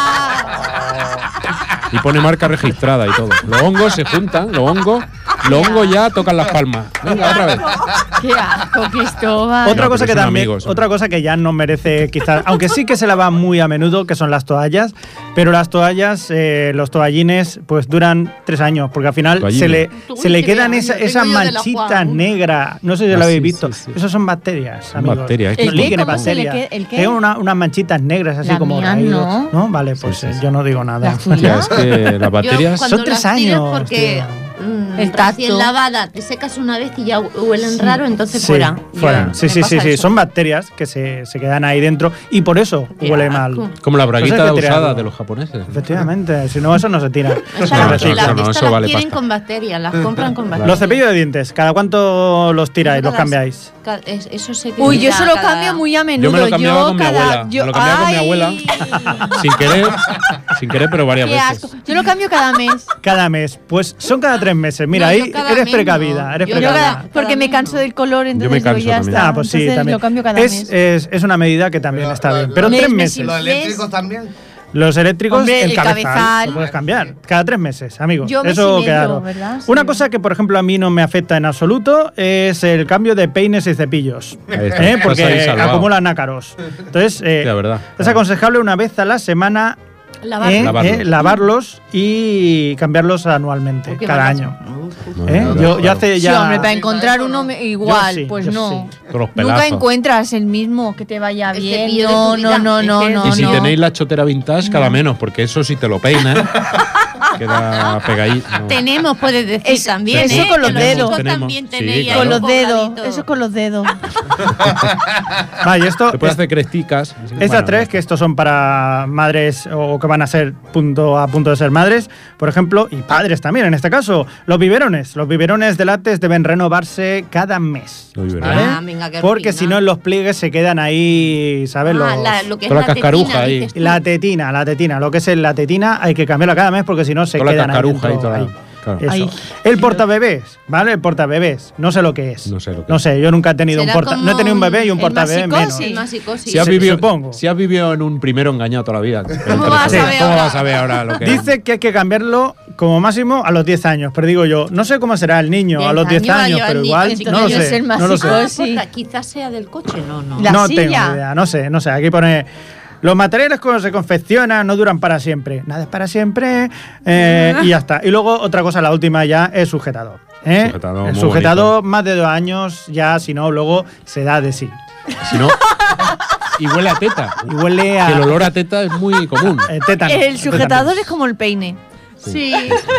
Y pone marca registrada y todo. Los hongos se juntan, los hongos ya tocan las palmas. Venga, otra vez. Qué asco, Cristóbal. Otra No, cosa pero que son también, amigos, otra cosa que ya no merece quizás, aunque sí que se lava muy a menudo, que son las toallas, pero las toallas, los toallines, pues duran 3 años, porque al final Toallines. se le Uy, quedan qué esas tengo yo de la manchitas Juan. negras. No sé si Ah, lo habéis sí, visto. sí, sí. Esas son bacterias, Son amigos. bacterias. Los ¿El qué? líquenes, ¿Cómo se le bacterias. queda- el qué? Tienen unas manchitas negras así La como mía raídos. no. Vale, pues Sí, sí, sí. yo no digo nada. Las tuyas. Ya, es que las bacterias. Cuando Son 3 las tiras años, porque El tacto. recién lavada, te secas una vez y ya huelen raro, entonces Sí, fuera. fuera. Yo- Sí, me sí, pasa sí, sí. eso. Son bacterias que se quedan ahí dentro y por eso Qué huele asco. mal. Como la braguita Entonces hay que usada tirarlo. de los japoneses. Efectivamente, si no, eso no se tira. O sea, Se No, las- recicla. eso no, estas eso las vale tienen pasta. con bacterias, las compran con bacterias. Los cepillos de dientes, ¿cada cuánto los tiráis, los Cada- cambiáis? Eso sé que Uy, yo mira, eso lo cada- cambio muy a menudo. Yo me lo cambiaba con mi cada- abuela. Me lo cambiaba con mi abuela. Sin querer, pero varias Qué veces. asco. Yo lo cambio cada mes. Cada mes. Pues son cada 3 meses. Mira, No, ahí yo cada eres mes precavida. no. Eres Yo Yo precavida. cada- porque me canso del color, entonces me digo, canso ya también. está. Ah, pues sí, Entonces también. lo cambio cada mes. Es una medida que también está bien. Pero Mes, 3 mes meses. y Los mes. eléctricos también. Los eléctricos, Hombre, el el cabezal, cabezal. lo puedes cambiar. Cada 3 meses, amigos. Yo mes Eso y medio, claro. ¿verdad? Sí. Una cosa que, por ejemplo, a mí no me afecta en absoluto es el cambio de peines y cepillos. Ahí está. Estás ahí Porque salvado. acumulan ácaros. Entonces, La verdad. es aconsejable una vez a la semana Lavar. lavarlos y cambiarlos anualmente, Porque cada van año. No, ¿Eh? claro, Yo claro. hace Sí, ya. hombre, para encontrar uno igual, Yo sí, pues yo no. sí. Todos los Nunca pelazos. encuentras el mismo que te vaya El bien. cepillo de No, tu no, vida. no, no, Es que- no. Y si no. tenéis la chotera vintage, cada menos, porque eso si te lo peinan, queda pegadito. No. Tenemos, puedes decir Eso- también. eso ¿eh? con los Que dedos. chicos Tenemos. también Sí, tenéis claro. Con ahí los dedos, colgadito. eso con los dedos. Va, y esto, Te puedes hacer cresticas. estas Bueno, 3, que estos son para madres o que van a ser a punto de ser madres, por ejemplo, y padres también en este caso. Los biberones. Los biberones de látex deben renovarse cada mes. Los biberones. ¿vale? Ah, venga, qué Porque rutina. si no, en los pliegues se quedan ahí, ¿sabes? Lo que es Toda la la cascaruja tetina, ahí. dices tú. La tetina. Lo que es la tetina hay que cambiarla cada mes porque si no se Toda la quedan ahí cascaruja dentro, y toda la- ahí. claro. Eso. Ahí. El portabebés, ¿vale? El portabebés. No sé lo que es. No sé lo que No es. sé, yo nunca he tenido Será no he tenido un bebé y un el portabebé menos. masicosi. El masicosi. Si has, Sí, vivido, supongo. si has vivido en un primero engañado toda la vida. ¿Cómo vas a Sí, saber ¿cómo ahora? vas a ver ahora lo que Dice que hay que cambiarlo como máximo a los 10 años, pero digo yo, no sé cómo será el niño a los 10 años, pero igual no lo sé. No lo sé. Sí. Quizás sea del coche, no. La No silla. tengo idea, no sé. Aquí pone. Los materiales cuando se confeccionan no duran para siempre. Nada es para siempre y ya está. Y luego otra cosa, la última ya, es sujetador. Sujetador, El muy sujetador más de 2 años ya, si no, luego se da de sí. Si no. Y huele a teta. Y huele a Que el olor a teta es muy común. tétano. El sujetador es como el peine. Sí.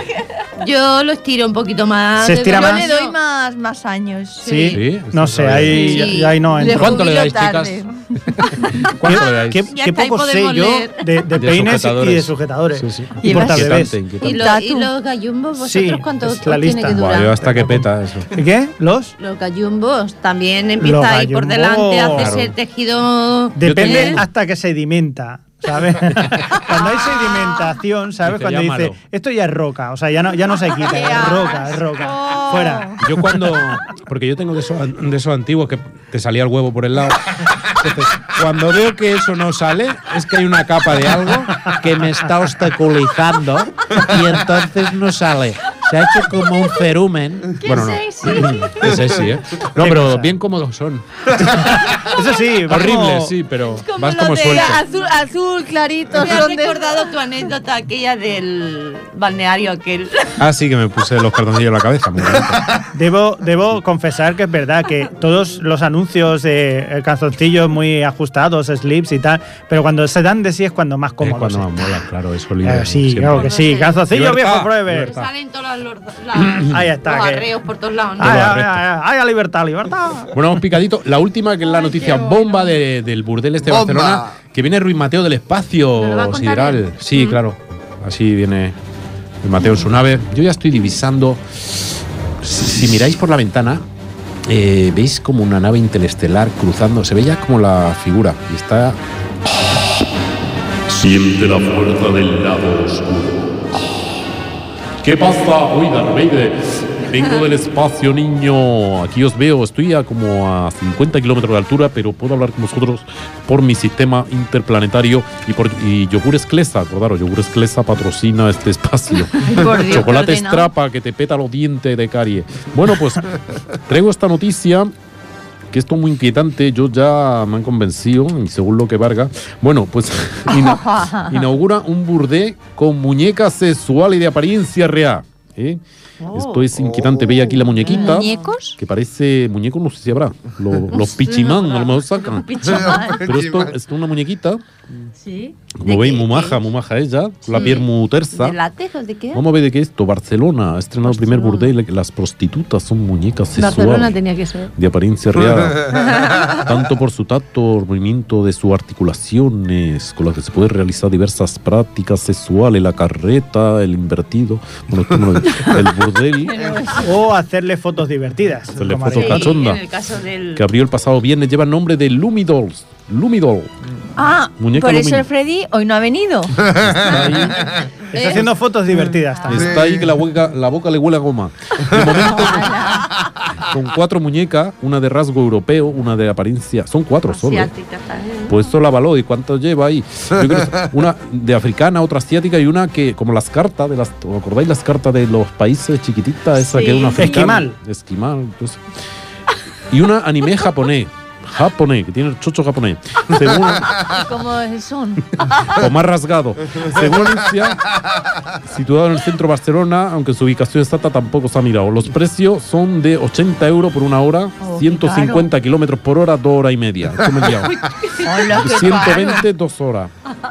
Yo lo estiro un poquito más. Se estira Yo más. le doy más años. Sí, Sí, no eso sé, está ahí, bien. Sí. ahí no entro. ¿Cuánto le dais, Jubilo chicas? tarde. ¿Cuánto le dais? Qué Ya qué está, ahí poco sé podemos yo leer. de peines y de sujetadores. Sí, sí. Y portabebés. Inquietante, ¿Y, inquietante. y los gallumbos, vosotros Sí, cuánto es la os lista. tiene que Buah, durar? yo hasta que peta eso. ¿Y qué? ¿Los? Los gallumbos también empieza Los ahí por gallumbos. delante a hacerse Claro. el tejido. Depende tengo- hasta que sedimenta, ¿sabes? Cuando hay sedimentación, ¿sabes? Dice, Cuando dice, llámalo. esto ya es roca, o sea, ya no se quita, Qué es roca. asco. Fuera. Yo cuando. Porque yo tengo de esos antiguos que te salía el huevo por el lado. Entonces, cuando veo que eso no sale, es que hay una capa de algo que me está obstaculizando y entonces no sale. Se ha hecho como un cerumen. Bueno, no. Qué sexy, ¿eh? No, Qué pero cosa. bien cómodos son. Eso sí, va Horrible, como- sí, pero Como vas los como de suelto. azul clarito. Me has son de- recordado tu anécdota aquella del balneario aquel. Ah, sí, que me puse los cartoncillos en la cabeza. Muy bonito. Debo confesar que es verdad que todos los anuncios de calzoncillos muy ajustados, slips y tal, pero cuando se dan de sí es cuando más Es cómodos. cuando más mola, claro, eso libre. Sí, siempre. claro que sí. Calzoncillo Libertad, viejo forever. libertad. Salen todos Ahí está, los que- arreos por todos lados, ¿no? Ay, Todo ay, recto. ay, ay, a libertad, libertad. Bueno, hemos picadito. La última, que es la noticia bomba del burdel este de Bomba. Barcelona, que viene Ruiz Mateo del ¿Nos lo va a espacio contar sideral. él? Sí, claro. Así viene Ruiz Mateo en su nave. Yo ya estoy divisando. Si miráis por la ventana, veis como una nave interestelar cruzando. Se ve ya como la figura. Y está. Siente la fuerza del lado oscuro. ¿Qué pasa? Uy, Darth Vader. Vengo del espacio, niño. Aquí os veo. Estoy a como a 50 kilómetros de altura, pero puedo hablar con vosotros por mi sistema interplanetario y Yogures Clesa. Acordaros, Yogures Clesa patrocina este espacio. Por Dios, Chocolate qué ordenado. Strapa que te peta los dientes de carie. Bueno, pues traigo esta noticia que esto es muy inquietante. Yo ya me han convencido, y según lo que Vargas, bueno, pues inaugura un burdel con muñecas sexuales de apariencia real. Esto es inquietante. Veis aquí la muñequita. ¿Muñecos? Que parece muñeco, no sé si habrá. Los pichimán a lo mejor sacan. Pero esto es una muñequita. Sí. Como veis, muy maja ella, con la piel muy tersa. ¿De látex o de qué? Vamos a ver de qué es esto. Barcelona ha estrenado el primer burdel. Las prostitutas son muñecas Barcelona sexuales tenía que ser. de apariencia real, tanto por su tacto, el movimiento de sus articulaciones, con las que se puede realizar diversas prácticas sexuales, la carreta, el invertido, bueno, esto no lo digo, el burdel, O hacerle fotos divertidas. Hacerle como fotos haría. cachonda. En el caso del... que abrió el pasado viernes, lleva el nombre de Lumidolls. Lumidol. Ah, Muñeca por eso Lumini. el Freddy hoy no ha venido. Está ahí, Está haciendo fotos divertidas también. está ahí que la boca le huele a goma. De momento, con 4 muñecas, una de rasgo europeo, una de apariencia. Son 4 solo. asiática también. Pues esto la avaló. ¿Y cuántas lleva ahí? Yo creo que es una de africana, otra asiática y una que, como las cartas, ¿os acordáis las cartas de los países chiquititas? Esa Sí. que es una africana. Esquimal. Esquimal. Pues. Y una anime japonés, que tiene el chocho japonés. Según, ¿Cómo son? o más rasgado. Según anuncia, situado en el centro de Barcelona, aunque su ubicación exacta tampoco se ha mirado. Los precios son de 80 euros por una hora, Oh, 150 kilómetros por hora, 2 horas y media. Esto me he liado. Hola, qué 120, 2 horas.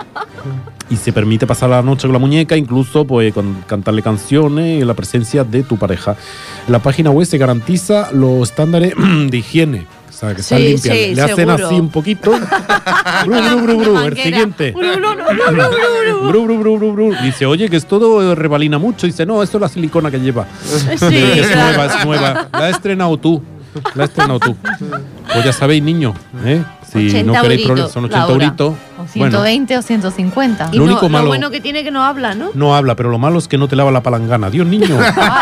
Y se permite pasar la noche con la muñeca, incluso pues, cantarle canciones en la presencia de tu pareja. En la página web se garantiza los estándares de higiene. O sea, que están Sí, limpias. sí, Le hacen seguro. así un poquito. El siguiente. Dice, oye, que esto rebalina mucho. Dice, no, esto es la silicona que lleva. Sí, Es claro. nueva, es nueva. La has estrenado tú. Pues ya sabéis, niños, ¿eh? Si 80 no queréis euritos problemas, son 80 la hora. euritos. O 120 o 150. Y Lo no, único malo- lo bueno que tiene que no habla, ¿no? No habla, pero lo malo es que no te lava la palangana. Dios, niño.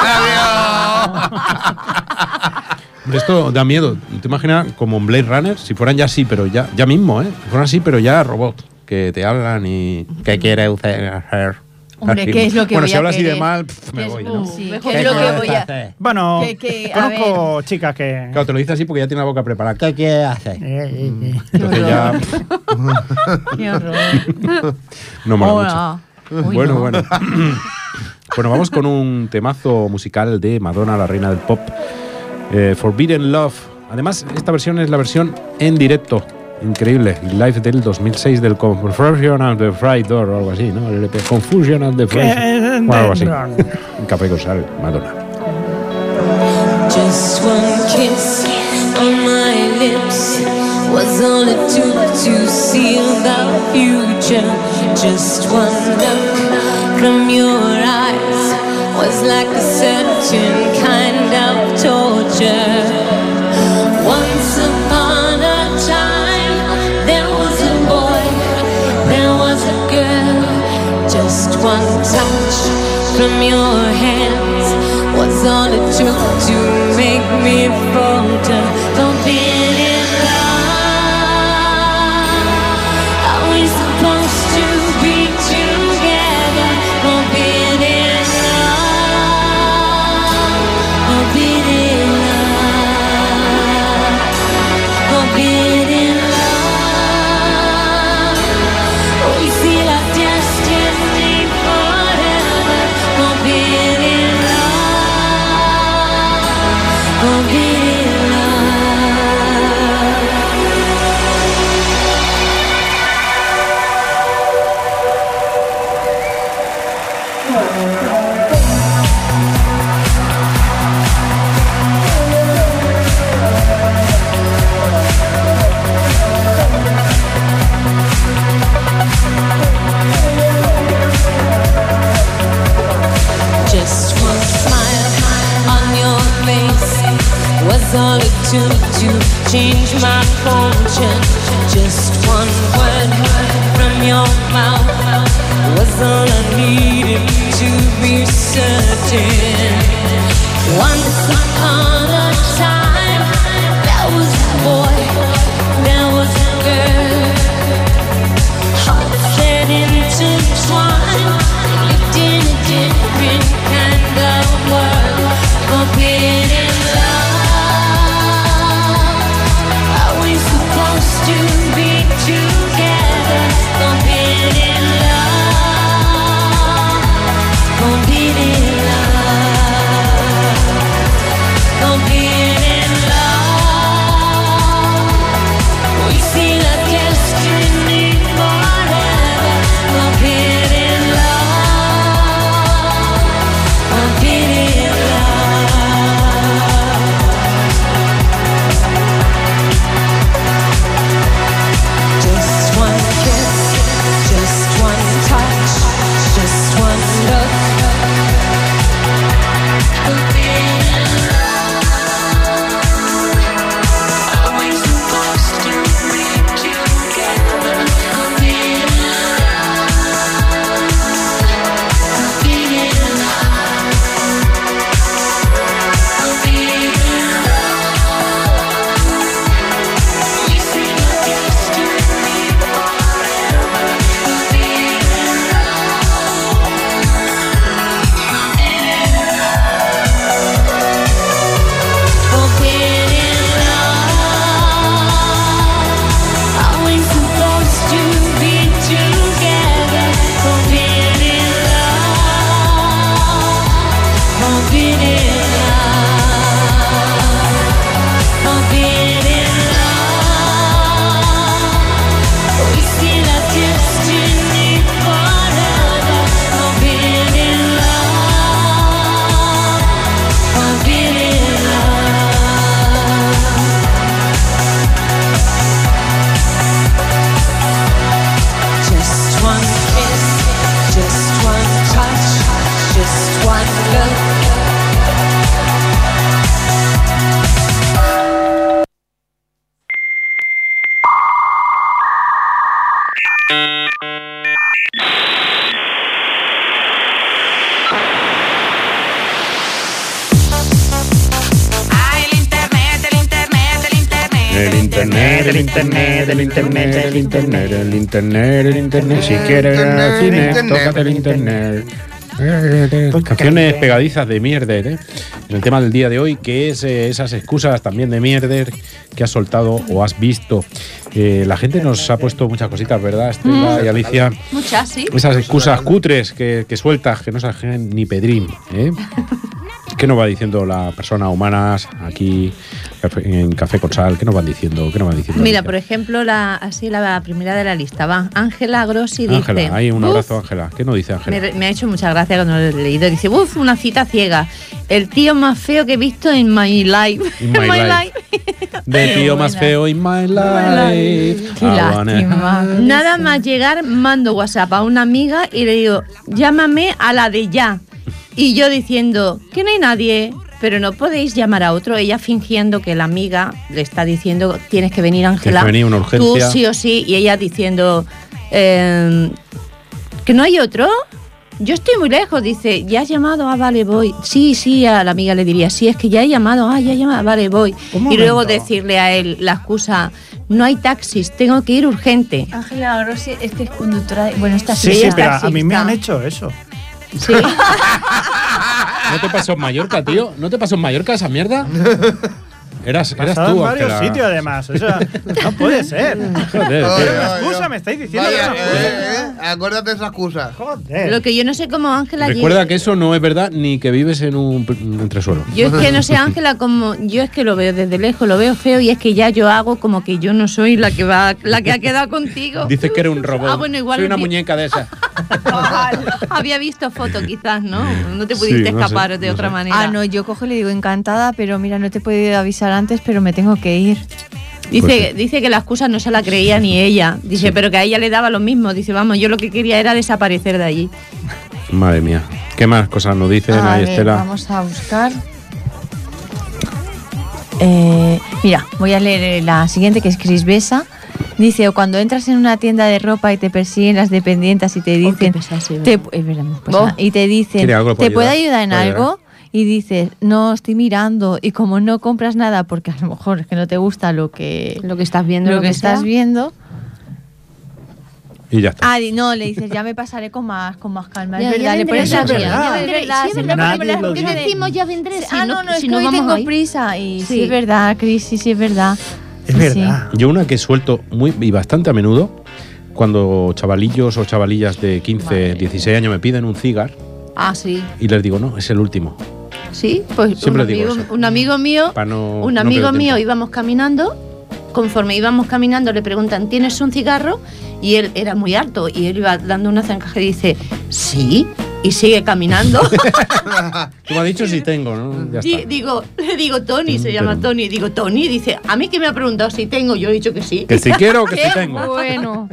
Hombre, esto da miedo. ¿Te imaginas como en Blade Runner? Si fueran ya así, pero ya mismo, ¿eh? Si fueran así, pero ya robot. Que te hablan y... ¿Qué quiere usted hacer? Hombre, ¿qué es lo que Bueno, voy si a habla así de querer? mal, me ¿Qué voy, es- ¿no? sí, Mejor ¿qué es que lo que no. voy a...? Bueno, a conozco chicas que... Claro, te lo dice así porque ya tiene la boca preparada. ¿Qué quiere hacer? Entonces horror. ya... Qué horror. No mola mucho. Hola. Uy, Bueno, no. bueno. Bueno, vamos con un temazo musical de Madonna, la reina del pop. Forbidden Love. Además, esta versión es la versión en directo. Increíble. Live del 2006 del Confusion of the Fried Door o algo así, ¿no? El LP Confusion of the Fried Door. O algo así. Un café con sal, Madonna. Just one kiss on my lips was all it took to seal the future. Just one look from your eyes was like a certain kind of torture. Once upon a time, there was a boy, there was a girl. Just one touch from your hands was all it took to make me falter. Forbidden love. Are we supposed to be together? Forbidden love. Forbidden love. Forbidden love. We feel our destiny forever. Forbidden love. Forbidden love. Just one smile on your face was all it took to change my fortune. Just one word from your mouth was all I needed to be certain. Once upon a time, there was a boy, there was a girl, hearts that intertwined, lived in a different kind of world, forbidden love. Are we supposed to be together? Forbidden love, forbidden love, forbidden love. We see the destiny forever. Forbidden love, forbidden love. Just one kiss, just one touch, just one look. Forbidden love. Are we supposed to be together? Forbidden love, forbidden love, forbidden love. We see the destiny forever. Forbidden forbidden love. Are we supposed to be together? Forbidden love, forbidden love, forbidden love. We see the destiny forever. Forbidden love, forbidden love. Just one kiss, just one touch, just one look. El internet. Si quieres ir al cine, tócate el internet. Canciones pegadizas de Mierder, ¿eh? En el tema del día de hoy, que es esas excusas también de Mierder que has soltado o has visto. La gente nos ha puesto muchas cositas, ¿verdad, Estela y Alicia? Muchas, sí. Esas excusas cutres que sueltas, que no saben ni pedrín, ¿eh? ¿Qué nos va diciendo las personas humanas aquí en Café con Sal? ¿Qué nos van diciendo? Mira, Alicia? por ejemplo, la primera de la lista va. Ángela Grossi dice... Ángela, ahí un abrazo, Ángela. ¿Qué nos dice Ángela? Me ha hecho mucha gracia cuando lo he leído. Dice, una cita ciega. El tío más feo que he visto en my life. In my life. De tío más feo in my life. Qué lástima. Nada más llegar, mando WhatsApp a una amiga y le digo, llámame a la de ya. Y yo diciendo, que no hay nadie, pero no podéis llamar a otro. Ella fingiendo que la amiga le está diciendo, tienes que venir, Ángela. Tienes que venir, una urgencia. Tú sí o sí. Y ella diciendo, que no hay otro. Yo estoy muy lejos, dice, ¿ya has llamado? Ah, vale, voy. Sí, a la amiga le diría, sí, es que ya he llamado, vale, voy. Y luego decirle a él la excusa, no hay taxis, tengo que ir urgente. Ángela Grossi es que es conductora. Bueno, esta Sí, pero a mí me han hecho eso. Sí. ¿No te pasó en Mallorca, tío? ¿No te pasó en Mallorca esa mierda? Eras Pasado tú, en varios Ángela. sitios, además. O sea, no puede ser. Joder, Oye, tío. Una excusa, me estáis diciendo. Vaya, que una excusa. acuérdate de esa excusa. Joder. Lo que yo no sé cómo Ángela... Recuerda que eso no es verdad ni que vives en un entresuelo. Yo es que no sé, Ángela, como yo es que lo veo desde lejos, lo veo feo y es que ya yo hago como que yo no soy la que ha quedado contigo. Dices que eres un robot. Ah, bueno, igual soy una muñeca de esas. Había visto fotos quizás, ¿no? No te pudiste Sí, no escapar sé, de no otra sé. manera. Ah, no, yo cojo y le digo encantada, pero mira, no te he podido avisar antes, pero me tengo que ir. Dice que la excusa no se la creía ni ella. Dice, Sí. pero que a ella le daba lo mismo. Dice, vamos, yo lo que quería era desaparecer de allí. Madre mía. ¿Qué más cosas nos dicen A ahí, ver, Estela? vamos a buscar. Mira, voy a leer la siguiente, que es Cris Besa. Dice, o cuando entras en una tienda de ropa y te persiguen las dependientes y te dicen... qué pesado, sí, es verdad, pues Bo. nada, y te dicen, ¿Quiere algo? ¿Le puedo ¿te puedo ayudar? ayudar en ¿Puedo algo? y dices, no, estoy mirando, y como no compras nada porque a lo mejor es que no te gusta lo que estás viendo, lo que estás viendo, Y ya está. no, le dices, ya me pasaré con más calma. Ya, Es verdad, ya le pones vendré, la ya mía. vendré, Es verdad, sí, siempre nadie ponemos lo las dice. cosas de- decimos ya vendré, si no, es si que no hoy vamos tengo hoy. prisa. Y sí, Sí. es verdad, Cris, sí, es verdad. Es Sí, verdad. Yo una que suelto muy y bastante a menudo, cuando chavalillos o chavalillas de 15, 16 años me piden un cigar Ah, sí. y les digo, no, es el último. Sí, pues Siempre digo eso. un amigo mío, Pa' no- un no amigo perder mío tiempo. íbamos caminando, conforme íbamos caminando le preguntan, ¿tienes un cigarro? Y él era muy alto y él iba dando una zancaja y dice, sí, y sigue caminando. Tú me has dicho si tengo, ¿no? Ya Y está. le digo, Tony, se llama Tony, digo, Tony, dice, a mí que me ha preguntado si tengo, yo he dicho que sí. Que si quiero o que si Qué tengo. bueno.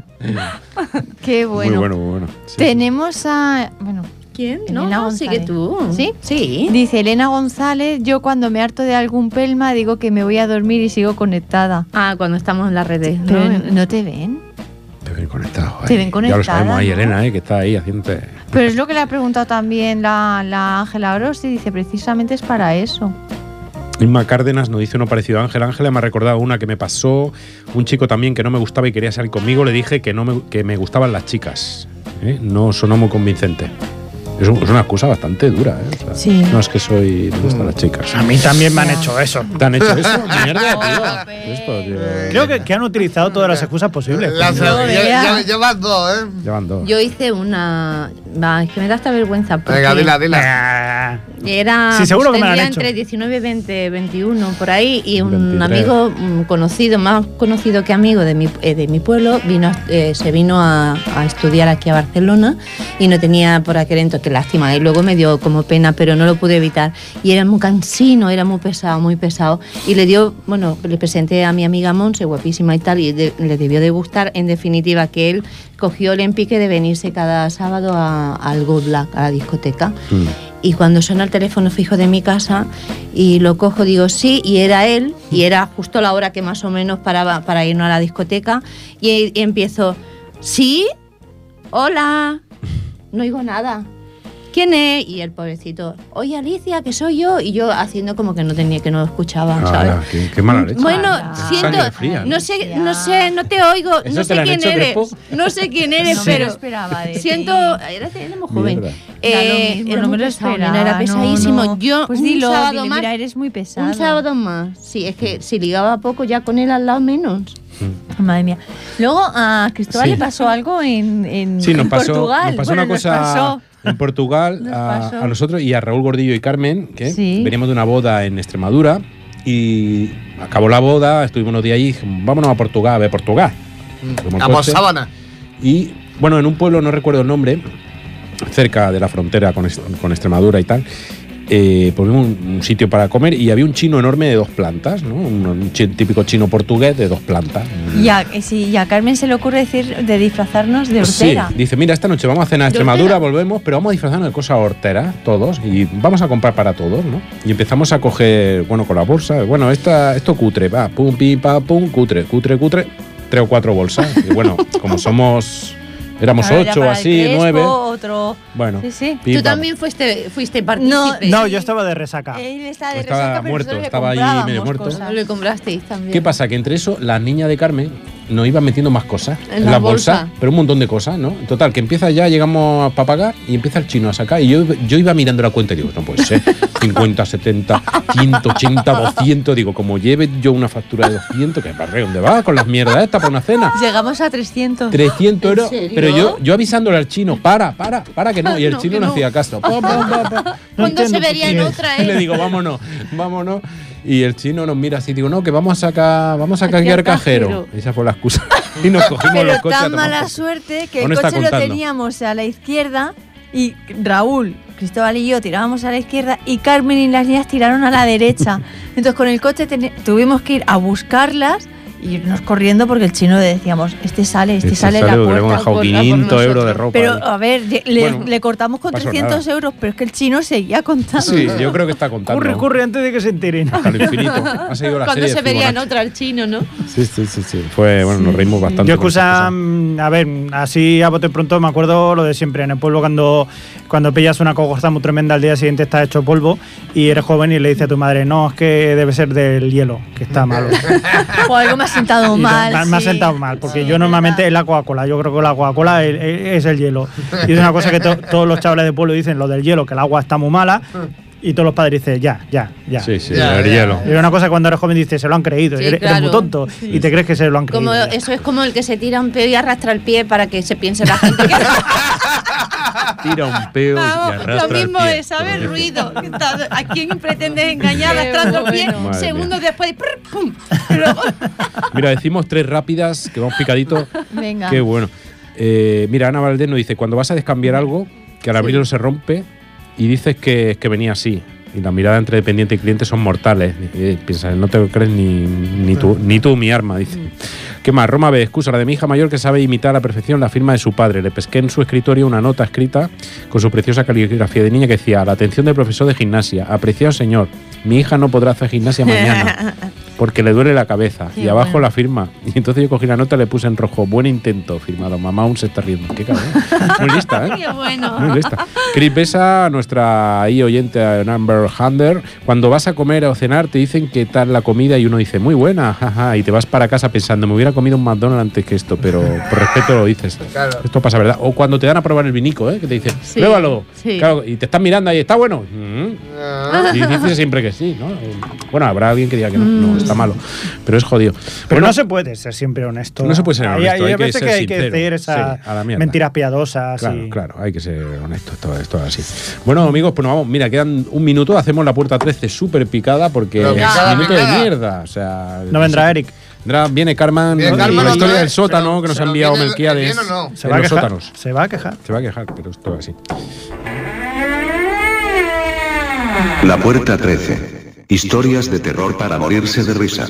Qué bueno. Muy bueno, muy bueno. Sí, Tenemos a... Bueno, ¿Quién? Elena No, González. sigue tú. ¿Sí? Sí. dice Elena González, yo cuando me harto de algún pelma digo que me voy a dormir y sigo conectada. Ah, cuando estamos en las redes. Pero ¿no? no te ven. Te ven conectado. Te ven Ya lo conectada, sabemos ahí, ¿no? Elena, que está ahí haciendo. Pero es lo que le ha preguntado también la Ángela Orosi, dice, precisamente es para eso. Inma Cárdenas nos dice uno parecido a Ángela. Ángela me ha recordado una que me pasó. Un chico también que no me gustaba y quería salir conmigo. Le dije que que me gustaban las chicas. No sonó muy convincente. Es una excusa bastante dura. O sea, Sí. No es que me gustan las chicas. A mí también me han hecho eso. ¿Te han hecho eso? Mierda, tío. Esto, tío. Creo que han utilizado todas las excusas posibles. Llevas dos, ¿eh? Llevan dos. Yo hice una... Va, es que me da esta vergüenza. Porque Venga, dila. Era, Sí, seguro que me la han tendría hecho. entre 19, 20, 21, por ahí, y un 23. amigo conocido, más conocido que amigo de mi pueblo, se vino a estudiar aquí a Barcelona y no tenía por aquel entonces, qué lástima, y luego me dio como pena, pero no lo pude evitar. Y era muy cansino, era muy pesado, y le presenté a mi amiga Monse, guapísima y tal, y le debió de gustar, en definitiva, que él cogió el empique de venirse cada sábado al Good Luck, a la discoteca. Y cuando suena el teléfono fijo de mi casa y lo cojo, digo sí, y era él, y era justo la hora que más o menos paraba para irnos a la discoteca, y empiezo, ¿sí? Hola, no oigo nada. ¿Quién es? Y el pobrecito, oye Alicia, que soy yo, y yo haciendo como que no lo escuchaba, ¿sabes? Qué mala leche. Bueno, siento, Sangre fría, ¿no? no sé, no te oigo, ¿Eso no te sé lo han quién hecho, eres, Crespo? no sé quién eres, No me lo pero esperaba de siento, ti. era muy joven. Mierda. Da lo mismo, Era no muy me lo pesado, esperaba. era pesadísimo. no. Yo Pues un dilo, sábado dile, más, mira, eres muy pesado. un sábado más. Sí, es que si ligaba poco ya con él al lado menos. Madre mía. Luego a Cristóbal Sí. le pasó algo en Sí, nos pasó, Portugal. nos pasó Bueno, una nos cosa pasó. en Portugal Nos a pasó. nosotros y a Raúl Gordillo y Carmen, que Sí. veníamos de una boda en Extremadura y acabó la boda, estuvimos unos días allí y dijimos, vámonos a Portugal, a ver Portugal. Cogimos el A por coche sábana. y, bueno, en un pueblo, no recuerdo el nombre, cerca de la frontera con Extremadura y tal, ponemos un sitio para comer y había un chino enorme de 2 plantas, ¿no? Un típico chino portugués de 2 plantas. Y a Carmen se le ocurre decir de disfrazarnos de Sí, hortera. dice, mira, esta noche vamos a cenar a ¿De Extremadura, hortera? volvemos, pero vamos a disfrazarnos de cosas horteras, todos, y vamos a comprar para todos, ¿no? Y empezamos a coger, bueno, con la bolsa, bueno, esto cutre, va, pum, pim, pa, pum, cutre, 3 o 4 bolsas. Y bueno, como éramos Claro, ya 8 para el así, Crespo, 9. Otro. Bueno, Sí, sí. pim, Tú pam. también fuiste partícipe. No, yo estaba de resaca. Él estaba de Estaba resaca, pero muerto, nosotros le estaba ahí comprábamos medio muerto. cosas. Lo comprasteis también. ¿Qué pasa? Que entre eso, las niñas de Carmen nos iban metiendo más cosas En en la las bolsas, bolsa. pero un montón de cosas, ¿no? En total, que empieza ya, llegamos para pagar y empieza el chino a sacar. Y yo iba mirando la cuenta y digo, no puede ser, 50, 70, 180, 200. Digo, como lleve yo una factura de 200, que barre, ¿dónde va con las mierdas estas para una cena? Llegamos a 300. 300 euros. serio? Pero yo avisándole al chino, para que no. Y el No, chino que no no. hacía caso. Pa, pa, pa, pa. ¿Cuándo se entiendo vería por en qué. otra, Y le digo, vámonos. Y el chino nos mira así, digo, no, que vamos a cambiar cajero. Esa fue la excusa. Y nos cogimos Pero los coches. a tan tomar mala por- suerte que ¿O el no está coche lo contando? teníamos a la izquierda y Raúl, Cristóbal y yo tirábamos a la izquierda y Carmen y las niñas tiraron a la derecha. Entonces con el coche tuvimos que ir a buscarlas Y irnos corriendo porque el chino le decíamos, este sale la que le hemos puerta. dejado 500 euros de ropa. Pero, a ver, Bueno, le cortamos con pasó 300 nada. euros, pero es que el chino seguía contando. Sí, yo creo que está contando. Corre antes de que se enteren. Hasta el infinito. Ha seguido la Cuando serie se de vería en Fibonacci. otra el chino, ¿no? Sí. Fue, bueno, nos reímos bastante. Yo con esa excusa, a ver, así a bote pronto me acuerdo lo de siempre. En el pueblo cuando pillas una cogorza muy tremenda al día siguiente está hecho polvo y eres joven y le dices a tu madre, no, es que debe ser del hielo, que está malo. O algo me ha sentado mal. Me ha sí. sentado mal, porque yo normalmente es la Coca-Cola. Yo creo que la Coca-Cola es el hielo. Y es una cosa que todos los chavales del pueblo dicen, lo del hielo, que el agua está muy mala. Y todos los padres dicen, ya. Sí, Ya, el ya. hielo. Y es una cosa que cuando eres joven dices, se lo han creído. Sí, eres claro. muy tonto. Y te crees que se lo han creído. Como, ya. eso es como el que se tira un peo y arrastra el pie para que se piense la gente que... Tira un peo y arrastra Lo mismo el pie. es, ¿sabes? El ruido. ¿A quién pretendes engañar arrastrando el pie? Madre Segundos mía. después, ¡pum! Y luego- Mira, decimos 3 rápidas, que vamos picaditos. Venga. Qué bueno. Mira, Ana Valdés nos dice, cuando vas a descambiar algo, que al abrirlo se rompe y dices que venía así. Y la mirada entre dependiente y cliente son mortales. Piensas, no te crees ni tú, mi arma, dice. ¿Qué más? Roma B, excusa, la de mi hija mayor que sabe imitar a la perfección la firma de su padre. Le pesqué en su escritorio una nota escrita con su preciosa caligrafía de niña que decía, a la atención del profesor de gimnasia, apreciado señor, mi hija no podrá hacer gimnasia mañana porque le duele la cabeza. Qué Y abajo bueno. la firma. Y entonces yo cogí la nota y le puse en rojo, buen intento, firmado. Mamá aún se está riendo. Qué cabrón. Muy lista, ¿eh? Qué bueno. Muy lista. Chris Besa, nuestra ahí oyente Number Hunter, cuando vas a comer o cenar te dicen qué tal la comida y uno dice, muy buena, jaja, y te vas para casa pensando, me hubiera comido un McDonald's antes que esto, pero por respeto lo dices. Claro. Esto pasa, ¿verdad? O cuando te dan a probar el vinico, que te dicen, Sí, pruébalo. sí. Claro, y te están mirando ahí, ¿está bueno? Ah. Y dices siempre que sí, ¿no? Bueno, habrá alguien que diga que no, está malo, pero es jodido. Pero Bueno, no se puede ser siempre honesto. No se puede ser honesto, hay que veces ser que hay que sincero. hacer esas Sí, a la mierda. mentiras piadosas. Claro, y- claro, hay que ser honesto, esto es así. Bueno, amigos, pues nos vamos. Mira, quedan un minuto, hacemos la puerta 13 súper picada porque Pero es picada, minuto picada. de mierda. O sea, No vendrá Eric. Viene Carmen, Viene y Carmen la otra historia vez, del sótano pero- que nos ha pero enviado viene- Melquiades ¿viene o no? Se en va a los quejar. sótanos. Se va a quejar. Se va a quejar, pero esto es así. La puerta 13. Historias de terror para morirse de risa.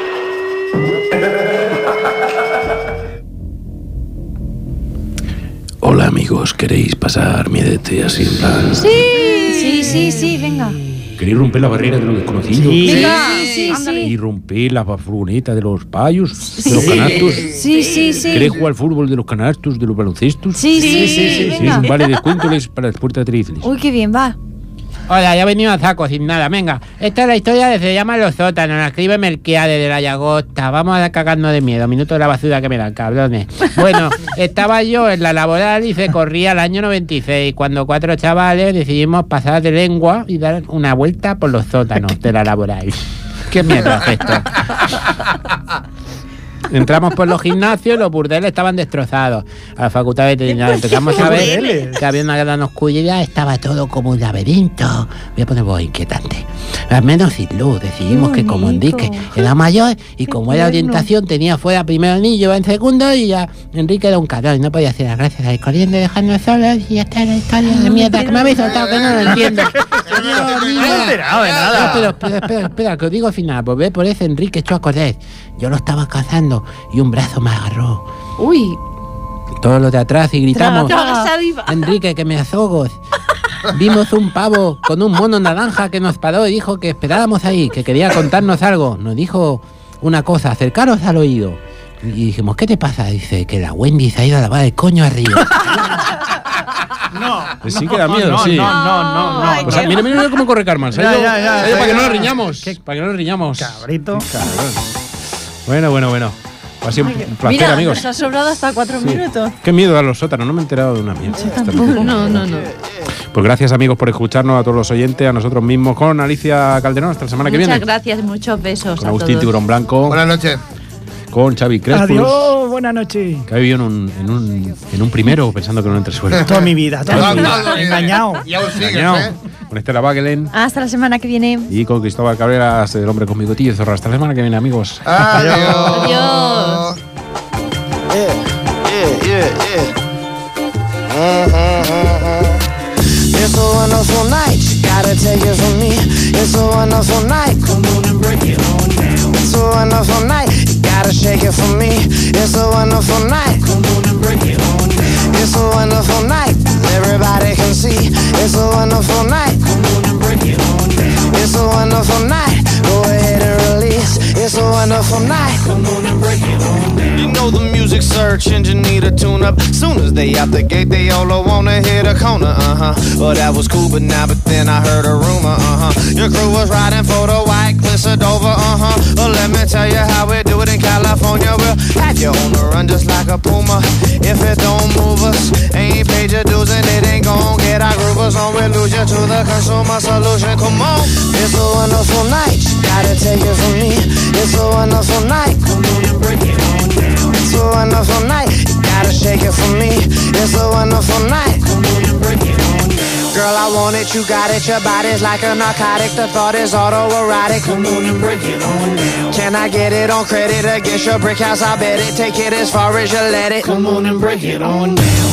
Hola amigos, ¿queréis pasar miedete así en plan? Sí, venga. ¿Queréis romper la barrera de lo desconocido? Sí. Venga. Sí. ¿Queréis romper la furgoneta de los payos? ¿De los canastos? Sí. ¿Queréis jugar al fútbol de los canastos, de los baloncestos? Sí, ¿Queréis venga. un vale de descuentos para las puertas tríceles? Uy, qué bien, va. Hola, ya he venido a saco sin nada. Venga, esta es la historia de Se llama Los Sótanos. La escribe Melquiades de la Llagosta. Vamos a cagarnos de miedo. Minuto de la basura que me dan, cabrones. Bueno, estaba yo en la laboral y se corría el año 96, cuando 4 chavales decidimos pasar de lengua y dar una vuelta por los sótanos de la laboral. ¿Qué mierda es esto? Entramos por los gimnasios, los burdeles estaban destrozados. A la facultad veterinaria empezamos a ver Burdeles. que había una gran oscuridad, estaba todo como un laberinto. Voy a poner voz inquietante. Al menos sin luz. Decidimos que como bonito. Enrique era mayor y Qué como era tierno. orientación tenía fuera primero niño, iba en segundo y ya Enrique era un cabrón y no podía hacer las gracias al corriente dejarnos solos y ya está la historia de mierda que me habéis soltado que no lo entiendo. Señor, No me he enterado de nada. Espera, que os digo al final. Pues ve por ese Enrique echó a correr. Yo lo estaba cazando y un brazo me agarró. Uy, Todos los de atrás y gritamos: traga saliva. Enrique, que me azogos. Vimos un pavo con un mono naranja que nos paró y dijo que esperáramos ahí, que quería contarnos algo. Nos dijo una cosa: acercaros al oído. Y dijimos: ¿qué te pasa? Dice que la Wendy se ha ido a lavar el coño arriba. No. Sí que da miedo, no, sí. No. Ay, O sea, mira cómo corre Carmen. Se ha Ya, ido- ya, se ha ido ya, para que no ya. lo riñamos. Para que no lo riñamos. Cabrito. Bueno. Ha sido un placer, Mira, amigos. nos ha sobrado hasta 4 minutos. Qué miedo a los sótanos, no me he enterado de una mierda. No. Pues gracias, amigos, por escucharnos, a todos los oyentes, a nosotros mismos, con Alicia Calderón, hasta la semana que Muchas viene. gracias, muchos besos Con a Agustín todos. Tiburón Blanco, Buenas noches. con Xavi Crespus, Adiós, buenas noches. que ha vivido en un primero pensando que no entre suelo. Toda mi vida, toda mi vida. Toda mi vida. Engañado. Y aún sigues, Engañado. ¿eh? Con Estela Bagelen Hasta la semana que viene. y con Cristóbal Cabreras, el hombre con bigotillo y zorra. Hasta la semana que viene, amigos. Adiós. Adiós. It's a wonderful night, you gotta take it from me. It's a wonderful night, come on and break it on down. It's a wonderful night, you gotta gotta shake it for me. It's a wonderful night. Come on and break it on down. It's a wonderful night. Everybody can see. It's a wonderful night. Come on and break it on down. It's a wonderful night. Go ahead and release. It's a wonderful night. Come on and break it on down. You know the music search engine need a tune up. Soon as they out the gate, they all wanna hit a corner. Well, that was cool, but then I heard a rumor. Your crew was riding for the white cliffs of Dover. Well, let me tell you how we do it in California. We'll have you on the run just like a puma. If it don't move us, ain't paid your dues and it ain't gon' get our groovers on. We lose you to the consumer solution. Come on, it's a wonderful night. Gotta take it from me. It's a wonderful night. Come on and break it on down. It's a wonderful night. You gotta shake it for me. It's a wonderful night. Come on and break it on down. Girl, I want it, you got it. Your body's like a narcotic. The thought is autoerotic. Come on and break it on down. Can I get it on credit against your brick house? I bet it. Take it as far as you let it. Come on and break it on down.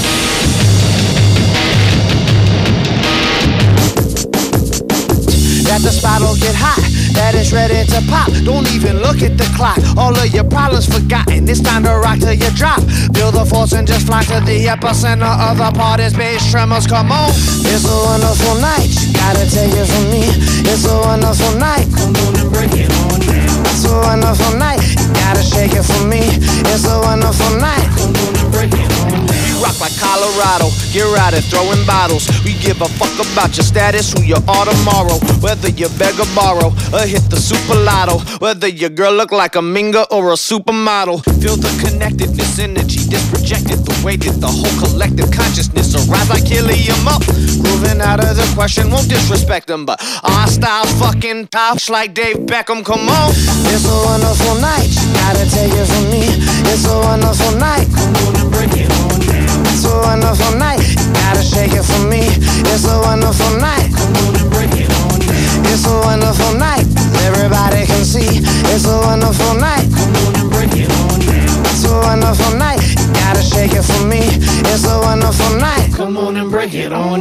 That the spot'll get hot, that it's ready to pop. Don't even look at the clock, all of your problems forgotten. It's time to rock till you drop. Feel the force and just fly to the epicenter of the party's bass tremors. Come on, it's a wonderful night. You gotta take it from me. It's a wonderful night. Come on and break it on down. It's a wonderful night. You gotta shake it for me. It's a wonderful night. Come on and break it on down. Rock like Colorado, get right at throwing bottles. We give a fuck about your status, who you are tomorrow. Whether you beg or borrow, or hit the super lotto. Whether your girl look like a minga or a supermodel. Feel the connectedness, energy that's projected. The way that the whole collective consciousness arise like helium up. Grooving out of the question, won't disrespect them, but our style's fucking tops like Dave Beckham. Come on, it's a wonderful night. You gotta take it from me. It's a wonderful night. Come on and break it on down. It's a wonderful night. You gotta shake it for me. It's a wonderful night. Come on and break it on down. It's a wonderful night. Everybody can see. It's a wonderful night. Come on and break it on down. It's a wonderful night. You gotta shake it for me. It's a wonderful night. Come on and break it on